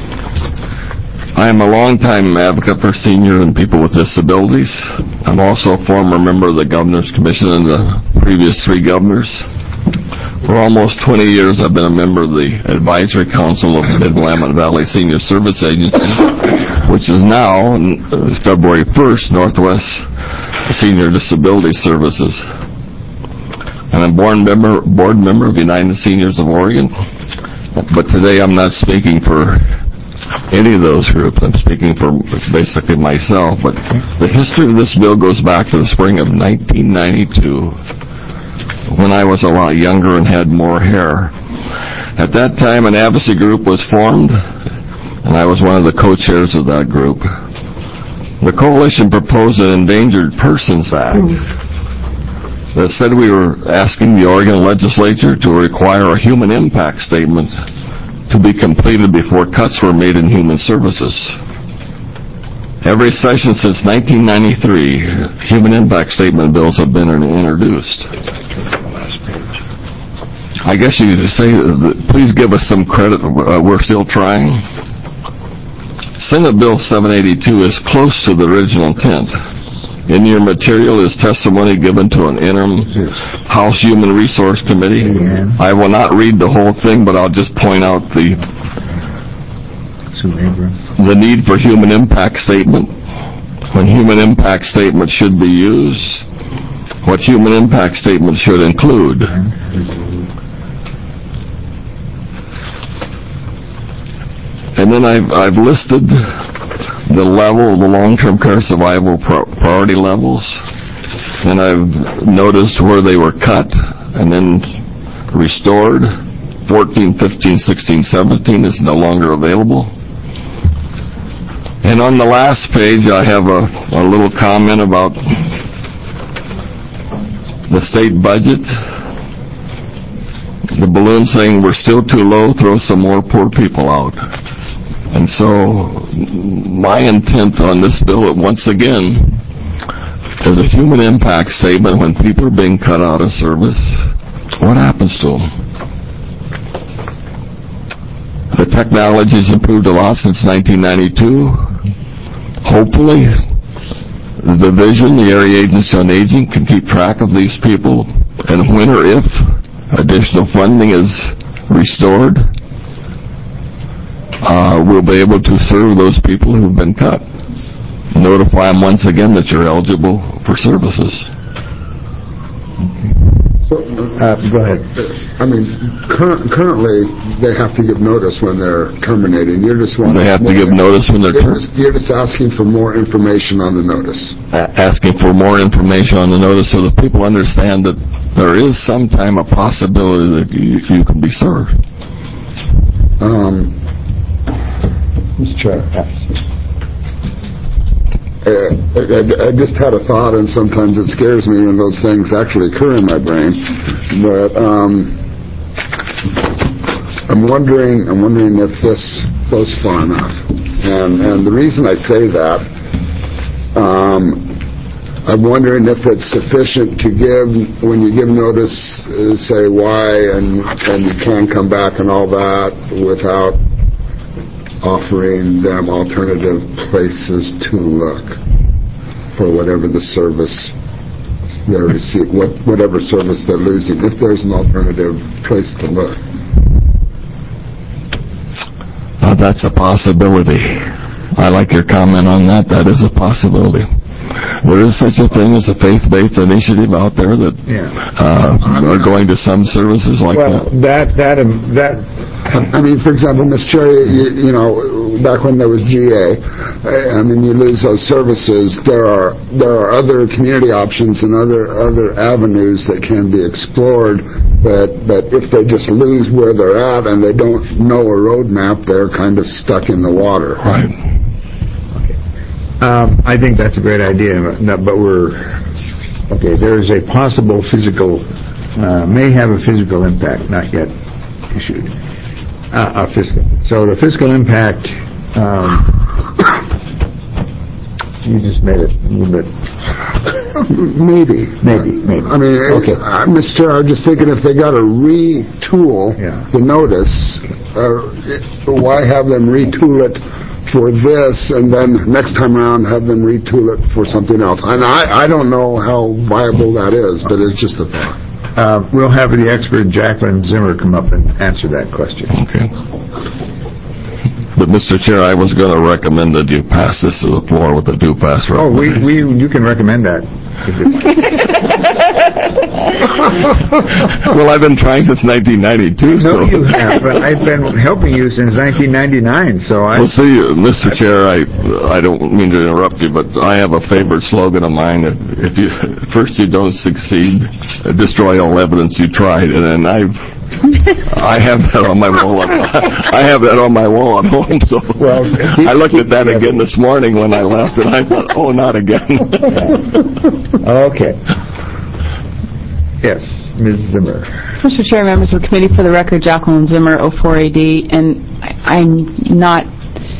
I am a longtime advocate for seniors and people with disabilities. I'm also a former member of the Governor's Commission and the previous 3 governors. For almost 20 years, I've been a member of the Advisory Council of Mid-Willamette Valley Senior Service Agency, which is now, February 1st, Northwest Senior Disability Services. And I'm board member of United Seniors of Oregon. But today I'm not speaking for any of those groups. I'm speaking for basically myself. But the history of this bill goes back to the spring of 1992. When I was a lot younger and had more hair. At that time, an advocacy group was formed, and I was one of the co-chairs of that group. The coalition proposed an Endangered Persons Act that said we were asking the Oregon legislature to require a human impact statement to be completed before cuts were made in human services. Every session since 1993, human impact statement bills have been introduced. I guess you could say, please give us some credit. We're still trying. Senate Bill 782 is close to the original intent. In your material is testimony given to an interim House Human Resource Committee. I will not read the whole thing, but I'll just point out the need for human impact statement. When human impact statement should be used, what human impact statement should include. And then I've listed the level, the long-term care survival priority levels, and I've noticed where they were cut and then restored. 14, 15, 16, 17 is no longer available. And on the last page, I have a little comment about the state budget. The balloon saying we're still too low, throw some more poor people out. And so my intent on this bill, once again, is a human impact statement. When people are being cut out of service, what happens to them? The technology's improved a lot since 1992. Hopefully, the division, the Area Agency on Aging, can keep track of these people, and when or if additional funding is restored, we'll be able to serve those people who've been cut. Notify them once again that you're eligible for services. Go ahead. I mean, currently, they have to give notice when they're terminating. You're just wanting... They have to give notice when they're terminating. You're just asking for more information on the notice. Asking for more information on the notice so that people understand that there is sometime a possibility that you can be served. Mr. Chair. I just had a thought, and sometimes it scares me when those things actually occur in my brain. But I'm wondering if this goes far enough. And the reason I say that, I'm wondering if it's sufficient to give, when you give notice, say why, and you can come back and all that without offering them alternative places to look for whatever the service they're receiving, whatever service they're losing, if there's an alternative place to look. That's a possibility. I like your comment on that. That is a possibility. There is such a thing as a faith-based initiative out there that are going to some services like that. I mean, for example, Ms. Cherry, you know, back when there was GA, I mean, you lose those services. There are other community options and other avenues that can be explored. But if they just lose where they're at and they don't know a roadmap, they're kind of stuck in the water. Right. I think that's a great idea, but there is a possible physical, may have a physical impact, not yet issued. Fiscal. So the fiscal impact, you just made it a little bit. Maybe. I mean, okay. Mr. Chair, I'm just thinking if they got to retool the notice, why have them retool it for this, and then next time around have them retool it for something else? And I don't know how viable that is, but it's just a thought. We'll have the expert Jacqueline Zimmer come up and answer that question. Okay. But, Mr. Chair, I was going to recommend that you pass this to the floor with a due pass recommendation. You can recommend that. Well, I've been trying since 1992. No, you have, but I've been helping you since 1999, so I... Well, see, Mr. Chair, I don't mean to interrupt you, but I have a favorite slogan of mine. If you first you don't succeed, destroy all evidence you tried, and then I have that on my wall. I have that on my wall at home. So I looked at that again this morning when I left, and I thought, oh, not again. Okay. Yes, Ms. Zimmer. Mr. Chair, members of the committee, for the record, Jacqueline Zimmer, 04AD, and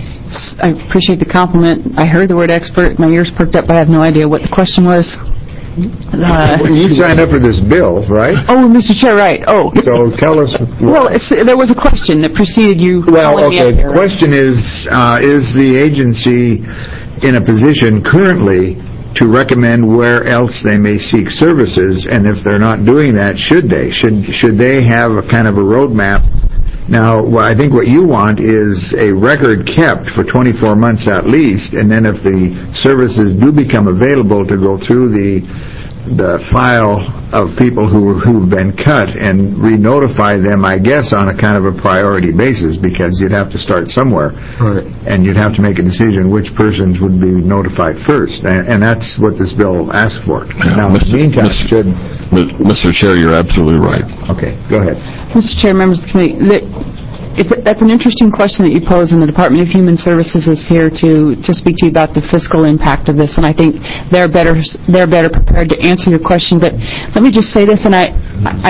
I appreciate the compliment. I heard the word expert. My ears perked up, but I have no idea what the question was. You signed up for this bill, right? Oh, Mr. Chair, right. Oh. So tell us. Well, there was a question that preceded you calling me up The here. question is the agency in a position currently to recommend where else they may seek services, and if they're not doing that, should they? Should they have a kind of a roadmap? Now, I think what you want is a record kept for 24 months at least, and then if the services do become available, to go through the file of people who've been cut and re-notify them, I guess, on a kind of a priority basis, because you'd have to start somewhere. Right. And you'd have to make a decision which persons would be notified first, and that's what this bill asks for. Now, in the meantime, Mr. Chair, you're absolutely right. Okay, go ahead. Mr. Chair, members of the committee, that's an interesting question that you pose, and the Department of Human Services is here to speak to you about the fiscal impact of this, and I think they're better prepared to answer your question. But let me just say this, and I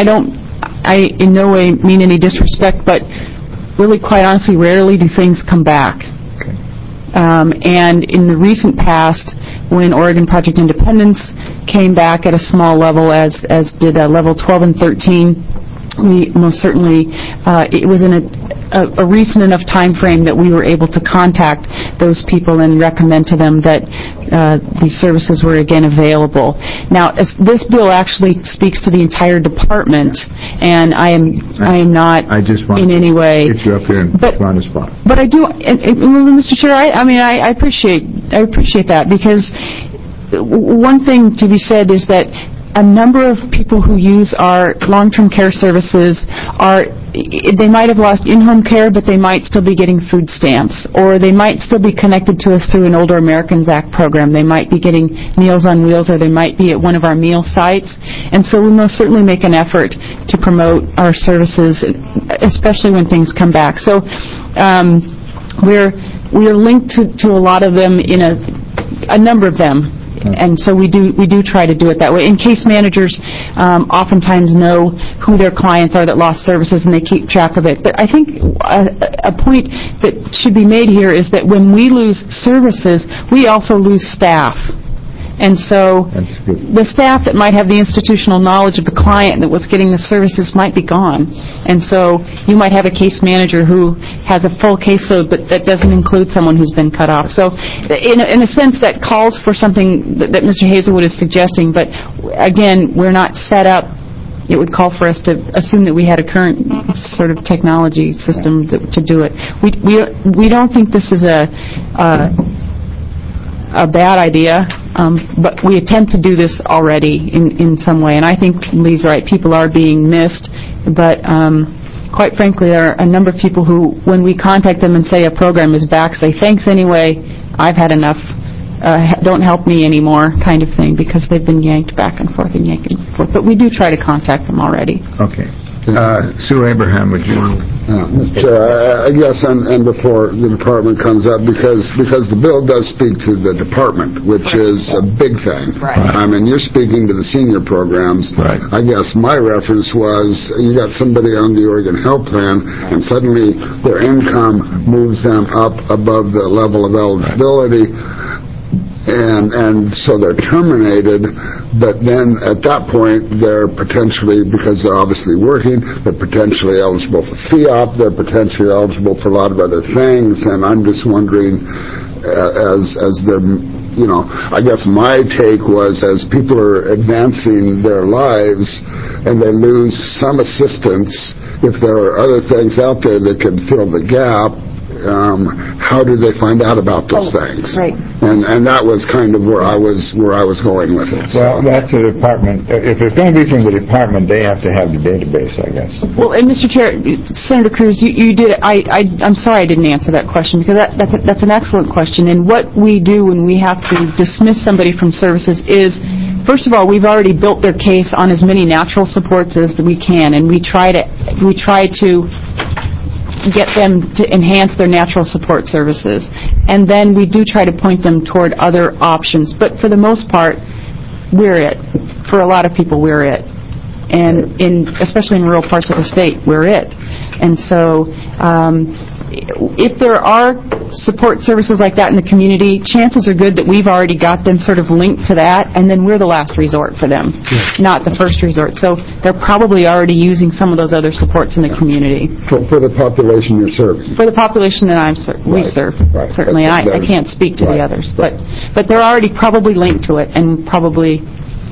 in no way mean any disrespect, but really, quite honestly, rarely do things come back. Okay. And in the recent past, when Oregon Project Independence came back at a small level, as did level 12 and 13, we most certainly, it was in a recent enough time frame that we were able to contact those people and recommend to them that these services were again available. Now, this bill actually speaks to the entire department, and I am not in any way. Get you up here and on the spot. But I do, Mr. Chair. I appreciate that, because one thing to be said is that a number of people who use our long-term care services they might have lost in-home care, but they might still be getting food stamps, or they might still be connected to us through an Older Americans Act program. They might be getting Meals on Wheels, or they might be at one of our meal sites. And so we most certainly make an effort to promote our services, especially when things come back. So we're linked to a lot of them, in a number of them. And so we do try to do it that way. And case managers oftentimes know who their clients are that lost services, and they keep track of it. But I think a point that should be made here is that when we lose services, we also lose staff. And so the staff that might have the institutional knowledge of the client that was getting the services might be gone. And so you might have a case manager who has a full caseload, but that doesn't include someone who's been cut off. So in a sense, that calls for something that Mr. Hazelwood is suggesting. But again, we're not set up. It would call for us to assume that we had a current sort of technology system to do it. We don't think this is a bad idea, but we attempt to do this already in some way. And I think Lee's right. People are being missed, but quite frankly, there are a number of people who, when we contact them and say a program is back, say, thanks anyway, I've had enough, don't help me anymore, kind of thing, because they've been yanked back and forth and yanked and forth. But we do try to contact them already. Okay. Sue Abraham, would you? Mr. Chair, I guess, and before the department comes up, because the bill does speak to the department, which is a big thing. Right. I mean, you're speaking to the senior programs. Right. I guess my reference was, you got somebody on the Oregon Health Plan, and suddenly their income moves them up above the level of eligibility. And so they're terminated, but then at that point they're potentially, because they're obviously working, they're potentially eligible for FEOP, they're potentially eligible for a lot of other things, and I'm just wondering, as they're, I guess my take was, as people are advancing their lives and they lose some assistance, if there are other things out there that could fill the gap, how do they find out about those things? Right. And that was kind of where I was going with it. Well, that's a department. If it's going to be from the department, they have to have the database, I guess. Well, and Mr. Chair, Senator Cruz, you did. I'm sorry I didn't answer that question, because that's an excellent question. And what we do when we have to dismiss somebody from services is, first of all, we've already built their case on as many natural supports as we can, and we try to get them to enhance their natural support services. And then we do try to point them toward other options. But for the most part, we're it. For a lot of people, we're it. And especially in rural parts of the state, we're it. And so if there are support services like that in the community, chances are good that we've already got them sort of linked to that, and then we're the last resort for them, not the first resort. So they're probably already using some of those other supports in the community. For the population you're serving? For the population that we serve, certainly. I can't speak to the others, but they're already probably linked to it, and probably...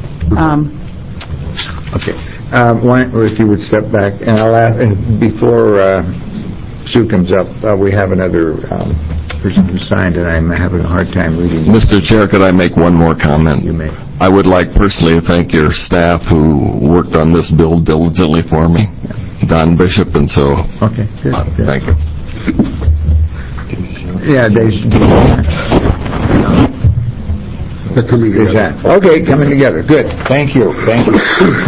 Okay. If you would step back, and I'll ask, and before Sue comes up, we have another person who signed, and I'm having a hard time reading. Mr. Chair, could I make one more comment? You may. I would like personally to thank your staff who worked on this bill diligently for me, Don Bishop, and so. Okay, good. Thank you. Yeah, they're coming together. Okay, coming together. Good. Thank you. Thank you.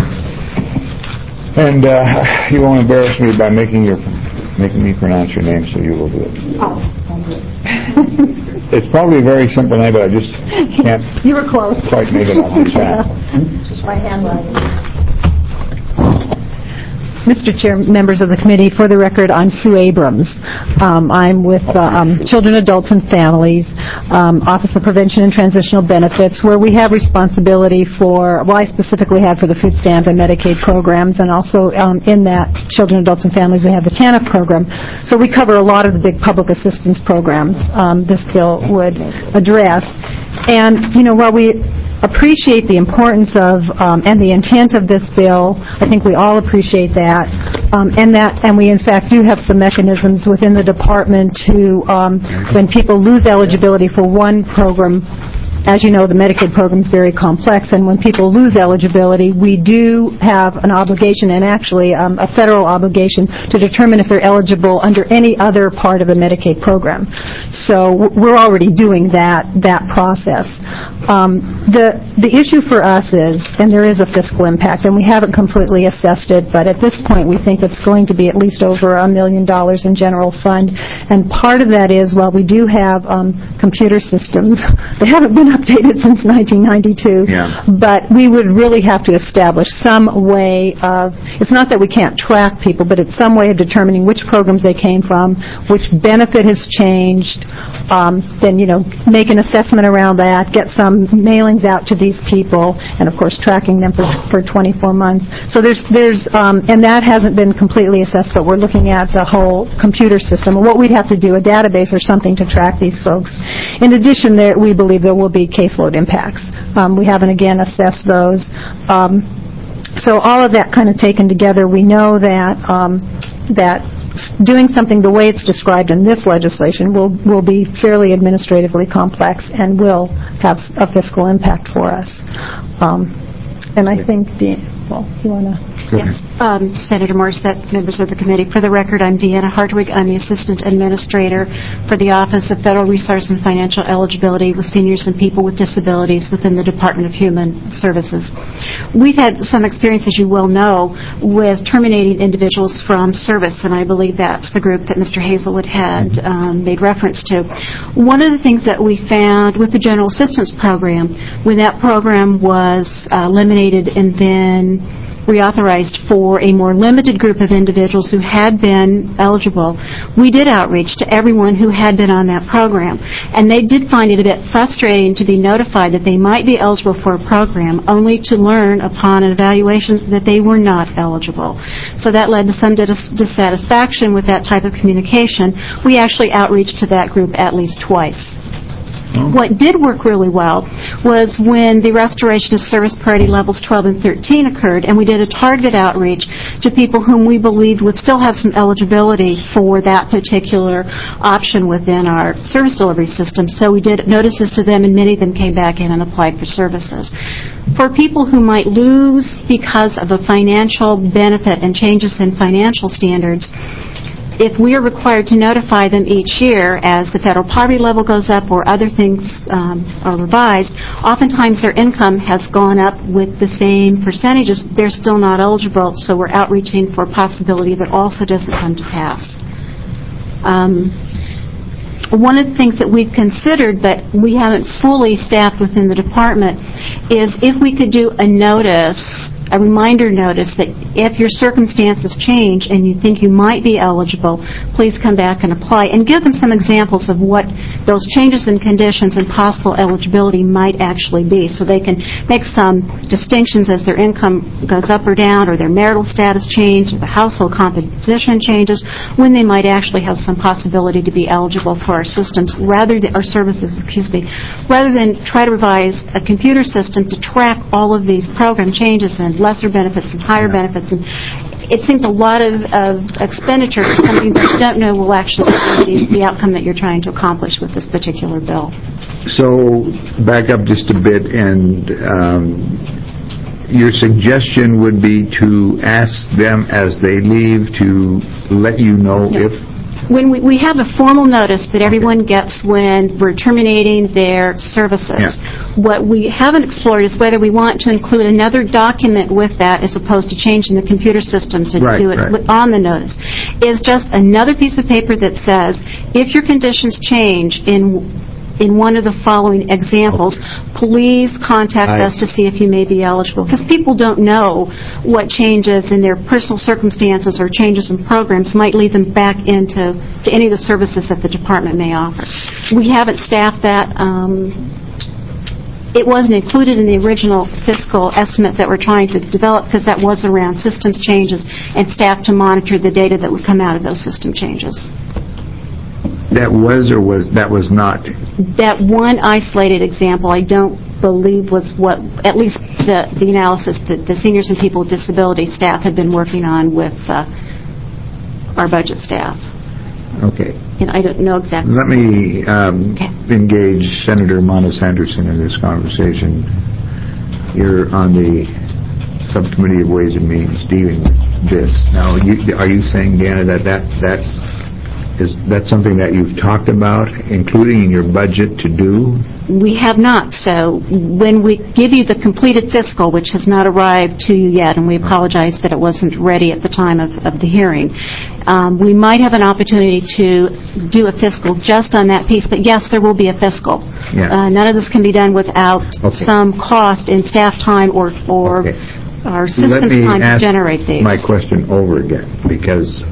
And you won't embarrass me by making me pronounce your name, so you will do it. Oh, I'll do it. It's probably a very simple name, but I just can't You were close. quite make it off the chat. Just my handwriting. Mr. Chair, members of the committee, for the record, I'm Sue Abrams. I'm with Children, Adults, and Families, Office of Prevention and Transitional Benefits, where we have responsibility for, well, I specifically have for the food stamp and Medicaid programs, and also in that Children, Adults, and Families, we have the TANF program. So we cover a lot of the big public assistance programs this bill would address. And, you know, while we appreciate the importance of and the intent of this bill. I think we all appreciate that, and we in fact do have some mechanisms within the department to when people lose eligibility for one program. As you know, the Medicaid program is very complex, and when people lose eligibility, we do have an obligation, and actually a federal obligation, to determine if they're eligible under any other part of the Medicaid program. So we're already doing that process. The issue for us is, and there is a fiscal impact, and we haven't completely assessed it, but at this point we think it's going to be at least over $1 million in general fund. And part of that is, while we do have computer systems, they haven't been updated since 1992, but we would really have to establish some way of, it's not that we can't track people, but it's some way of determining which programs they came from, which benefit has changed, then, you know, make an assessment around that, get some mailings out to these people, and of course tracking them for 24 months. So there's and that hasn't been completely assessed, but we're looking at the whole computer system, and what we'd have to do, a database or something to track these folks. In addition, we believe there will be caseload impacts. We haven't, again, assessed those. So all of that kind of taken together, we know that that doing something the way it's described in this legislation will be fairly administratively complex and will have a fiscal impact for us. And I think, well, you want to... Yes. Senator Morissette, members of the committee. For the record, I'm Deanna Hartwig. I'm the Assistant Administrator for the Office of Federal Resource and Financial Eligibility with Seniors and People with Disabilities within the Department of Human Services. We've had some experience, as you well know, with terminating individuals from service, and I believe that's the group that Mr. Hazelwood had made reference to. One of the things that we found with the General Assistance Program, when that program was eliminated and then reauthorized for a more limited group of individuals who had been eligible, we did outreach to everyone who had been on that program. And they did find it a bit frustrating to be notified that they might be eligible for a program only to learn upon an evaluation that they were not eligible. So that led to some dissatisfaction with that type of communication. We actually outreached to that group at least twice. What did work really well was when the restoration of service priority levels 12 and 13 occurred, and we did a targeted outreach to people whom we believed would still have some eligibility for that particular option within our service delivery system. So we did notices to them, and many of them came back in and applied for services. For people who might lose because of a financial benefit and changes in financial standards, if we are required to notify them each year as the federal poverty level goes up or other things are revised, oftentimes their income has gone up with the same percentages. They're still not eligible, so we're outreaching for a possibility that also doesn't come to pass. One of the things that we've considered, but we haven't fully staffed within the department, is if we could do a notice a reminder notice that if your circumstances change and you think you might be eligible, please come back and apply, and give them some examples of what those changes in conditions and possible eligibility might actually be, so they can make some distinctions as their income goes up or down, or their marital status changes, or the household composition changes, when they might actually have some possibility to be eligible for our systems, our services, rather than try to revise a computer system to track all of these program changes and lesser benefits and higher benefits. And it seems a lot of expenditure for something that you don't know will actually be the outcome that you're trying to accomplish with this particular bill. So, back up just a bit, and your suggestion would be to ask them as they leave to let you know if... When we have a formal notice that everyone gets when we're terminating their services, what we haven't explored is whether we want to include another document with that as opposed to changing the computer system to do it on the notice. Is just another piece of paper that says, if your conditions change in one of the following examples, please contact us to see if you may be eligible. Because people don't know what changes in their personal circumstances or changes in programs might lead them back into any of the services that the department may offer. We haven't staffed that. It wasn't included in the original fiscal estimate that we're trying to develop because that was around systems changes and staff to monitor the data that would come out of those system changes. That was not? That one isolated example, I don't believe was what, at least the analysis that the Seniors and People with Disabilities staff had been working on with our budget staff. Okay. And I don't know exactly. Let me engage Senator Monis Anderson in this conversation. You're on the Subcommittee of Ways and Means dealing with this. Now, are you saying, Deanna, is that something that you've talked about, including in your budget to do? We have not. So when we give you the completed fiscal, which has not arrived to you yet, and we apologize that it wasn't ready at the time of the hearing, we might have an opportunity to do a fiscal just on that piece. But yes, there will be a fiscal. None of this can be done without some cost in staff time or our systems time to generate these. Let me ask my question over again, because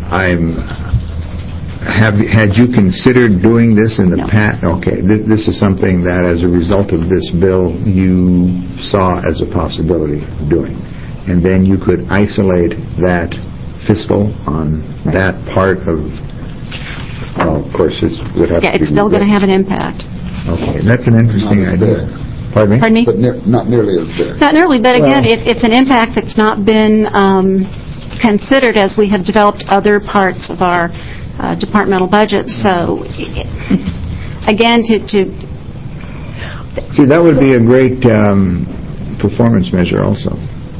had you considered doing this in the past? Okay, this is something that, as a result of this bill, you saw as a possibility of doing. And then you could isolate that fiscal on that part of, well, of course, it would have to be... it's still going to have an impact. Okay, that's an interesting idea. Pardon me? Pardon me? But not nearly as big. Not nearly, but again, it's an impact that's not been considered as we have developed other parts of our departmental budget. So, again, See, that would be a great performance measure also.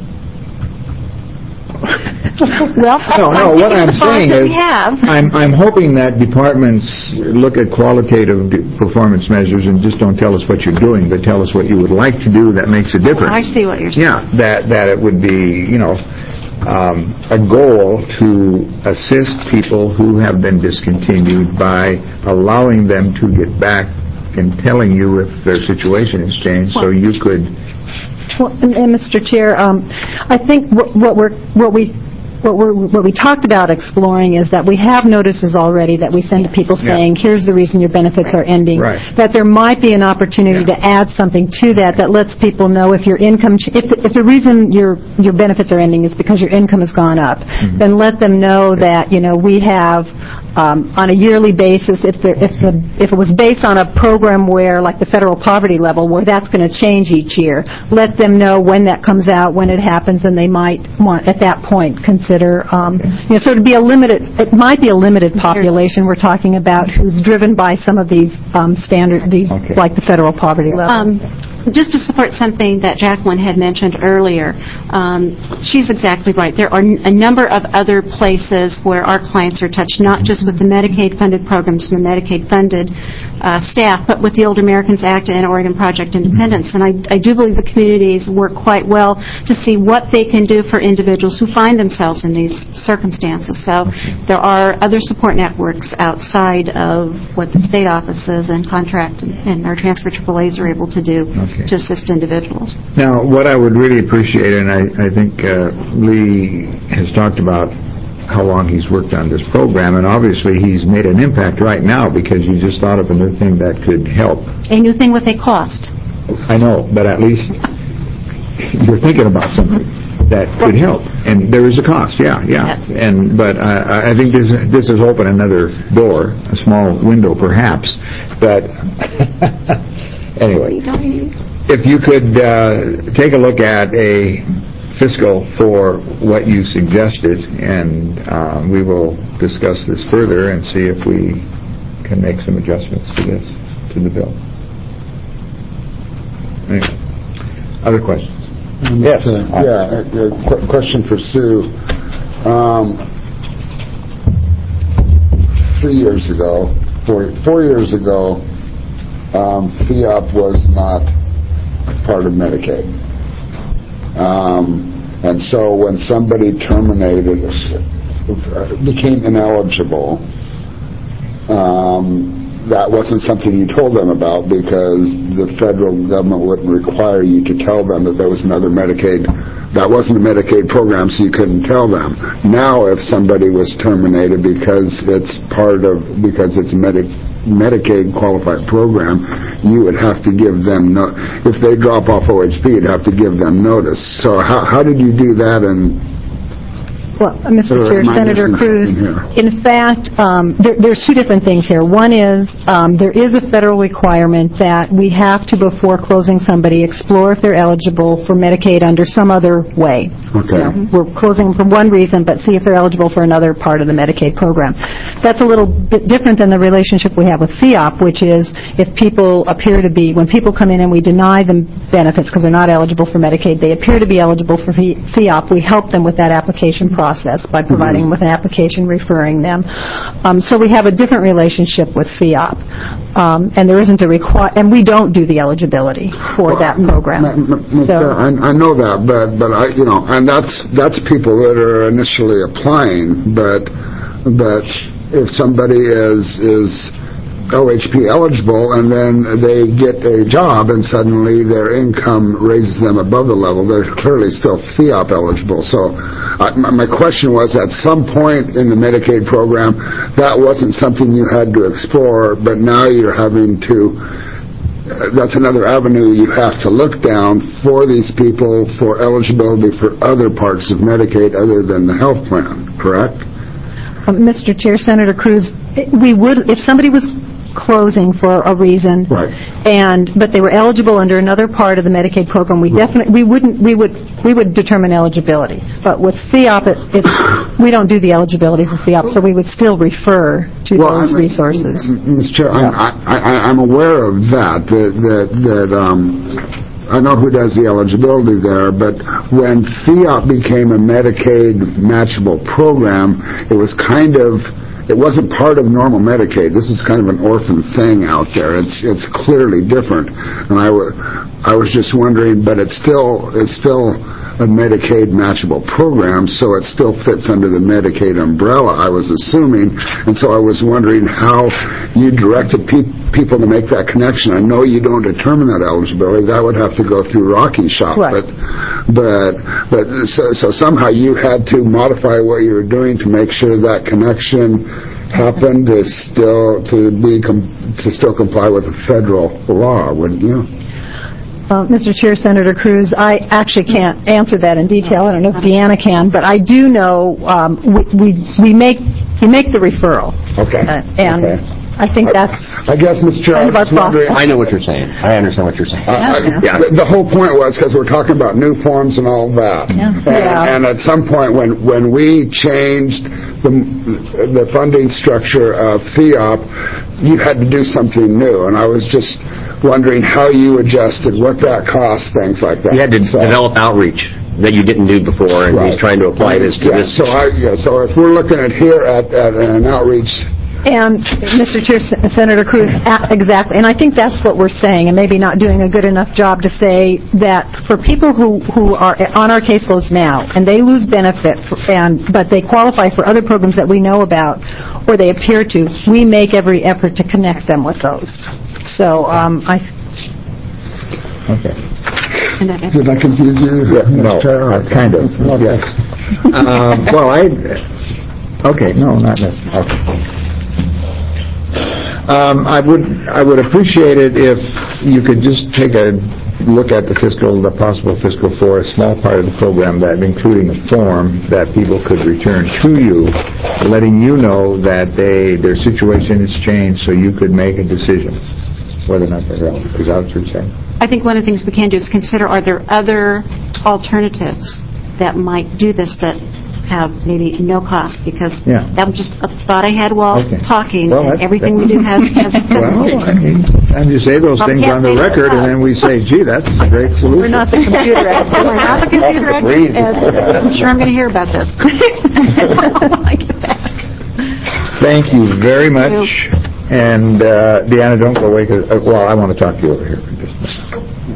Well, no, what I'm saying is I'm hoping that departments look at qualitative performance measures and just don't tell us what you're doing, but tell us what you would like to do that makes a difference. I see what you're saying. Yeah, that it would be, a goal to assist people who have been discontinued by allowing them to get back and telling you if their situation has changed, so you could... Well, and Mr. Chair, I think what we talked about exploring is that we have notices already that we send to people saying, here's the reason your benefits are ending. That there might be an opportunity to add something to that lets people know if your income, if the reason your benefits are ending is because your income has gone up, then let them know that, we have on a yearly basis, if it was based on a program where, like the federal poverty level, where that's going to change each year, let them know when that comes out, when it happens, and they might want, at that point, consider, so it might be a limited population we're talking about who's driven by some of these like the federal poverty level. Just to support something that Jacqueline had mentioned earlier, she's exactly right. There are a number of other places where our clients are touched, not just with the Medicaid-funded programs and the Medicaid-funded staff, but with the Older Americans Act and Oregon Project Independence. And I do believe the communities work quite well to see what they can do for individuals who find themselves in these circumstances. So there are other support networks outside of what the state offices and contract and our transfer AAAs are able to do to assist individuals. Now, what I would really appreciate, and I think Lee has talked about how long he's worked on this program, and obviously he's made an impact right now because you just thought of a new thing that could help. A new thing with a cost. I know, but at least you're thinking about something that could help, and there is a cost, yeah. Yes. But I think this has opened another door, a small window perhaps, but anyway. If you could take a look at a fiscal for what you suggested, and we will discuss this further and see if we can make some adjustments to the bill. Anyway. Other questions? Yes. Question for Sue. 4 years ago, FEOP was not part of Medicaid. And so when somebody became ineligible, that wasn't something you told them about because the federal government wouldn't require you to tell them that there was another Medicaid. That wasn't a Medicaid program, so you couldn't tell them. Now, if somebody was terminated because it's a Medicaid qualified program, you would have to give them if they drop off OHP, you'd have to give them notice. So how did you do that? Well, Mr. Chair, Senator Cruz, in fact, there's two different things here. One is there is a federal requirement that we have to, before closing somebody, explore if they're eligible for Medicaid under some other way. Okay. We're closing them for one reason, but see if they're eligible for another part of the Medicaid program. That's a little bit different than the relationship we have with FEOP, which is if people appear to be, when people come in and we deny them benefits because they're not eligible for Medicaid, they appear to be eligible for FEOP, we help them with that application process by providing them with an application, referring them. So we have a different relationship with FEOP. And there isn't and we don't do the eligibility for that program. I know that, but and that's people that are initially applying, but if somebody is OHP eligible and then they get a job and suddenly their income raises them above the level, they're clearly still FEOP eligible. So my question was, at some point in the Medicaid program, that wasn't something you had to explore, but now you're having to, that's another avenue you have to look down for these people for eligibility for other parts of Medicaid other than the health plan, correct? Mr. Chair, Senator Cruz, we would, if somebody was closing for a reason, right, but they were eligible under another part of the Medicaid program, we would determine eligibility. But with FEOP, we don't do the eligibility for FEOP, so we would still refer to those resources. Mr. Chair, I'm aware of that I know who does the eligibility there, but when FEOP became a Medicaid matchable program, it wasn't part of normal Medicaid. This is kind of an orphan thing out there. It's clearly different. And I was just wondering, but it's still a Medicaid matchable program, so it still fits under the Medicaid umbrella, I was assuming. And so I was wondering how you directed people to make that connection. I know you don't determine that eligibility. That would have to go through Rocky Shop. Right. So somehow you had to modify what you were doing to make sure that connection happened to still comply with the federal law, wouldn't you? Mr. Chair, Senator Cruz, I actually can't answer that in detail. I don't know if Deanna can, but I do know we make the referral. Okay. I think that's... I guess, Mr. Chair, I know what you're saying. I understand what you're saying. The whole point was, because we're talking about new forms and all that, and at some point when we changed the funding structure of FEOP, you had to do something new, and I was just wondering how you adjusted, what that cost, things like that. You had to develop outreach that you didn't do before, and he's trying to apply this to this. So if we're looking at an outreach And, Mr. Chair, Senator Cruz, exactly. And I think that's what we're saying, and maybe not doing a good enough job to say that for people who are on our caseloads now, and they lose benefit, but they qualify for other programs that we know about, or they appear to, we make every effort to connect them with those. So, Okay. Did I confuse you? No, kind of, yes. Okay, no, not necessarily. Okay. I would appreciate it if you could just take a look at the possible fiscal for a small part of the program, that including a form that people could return to you, letting you know that their situation has changed, so you could make a decision whether or not they're relevant. Is that what you're saying? I think one of the things we can do is consider, are there other alternatives that might do this that have maybe no cost? Because that was just a thought I had while talking. Well, everything we do has well, I mean, and you say those things on the record, and then we say, gee, that's a great solution. We're not the computer experts. We're not the computer experts. I'm sure I'm going to hear about this. When I get back. Thank you very much. And, Deanna, don't go away. Well, I want to talk to you over here for just a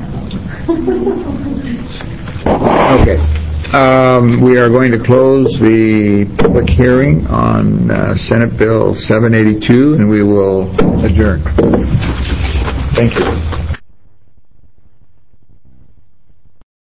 minute. Okay. We are going to close the public hearing on Senate Bill 782, and we will adjourn. Thank you.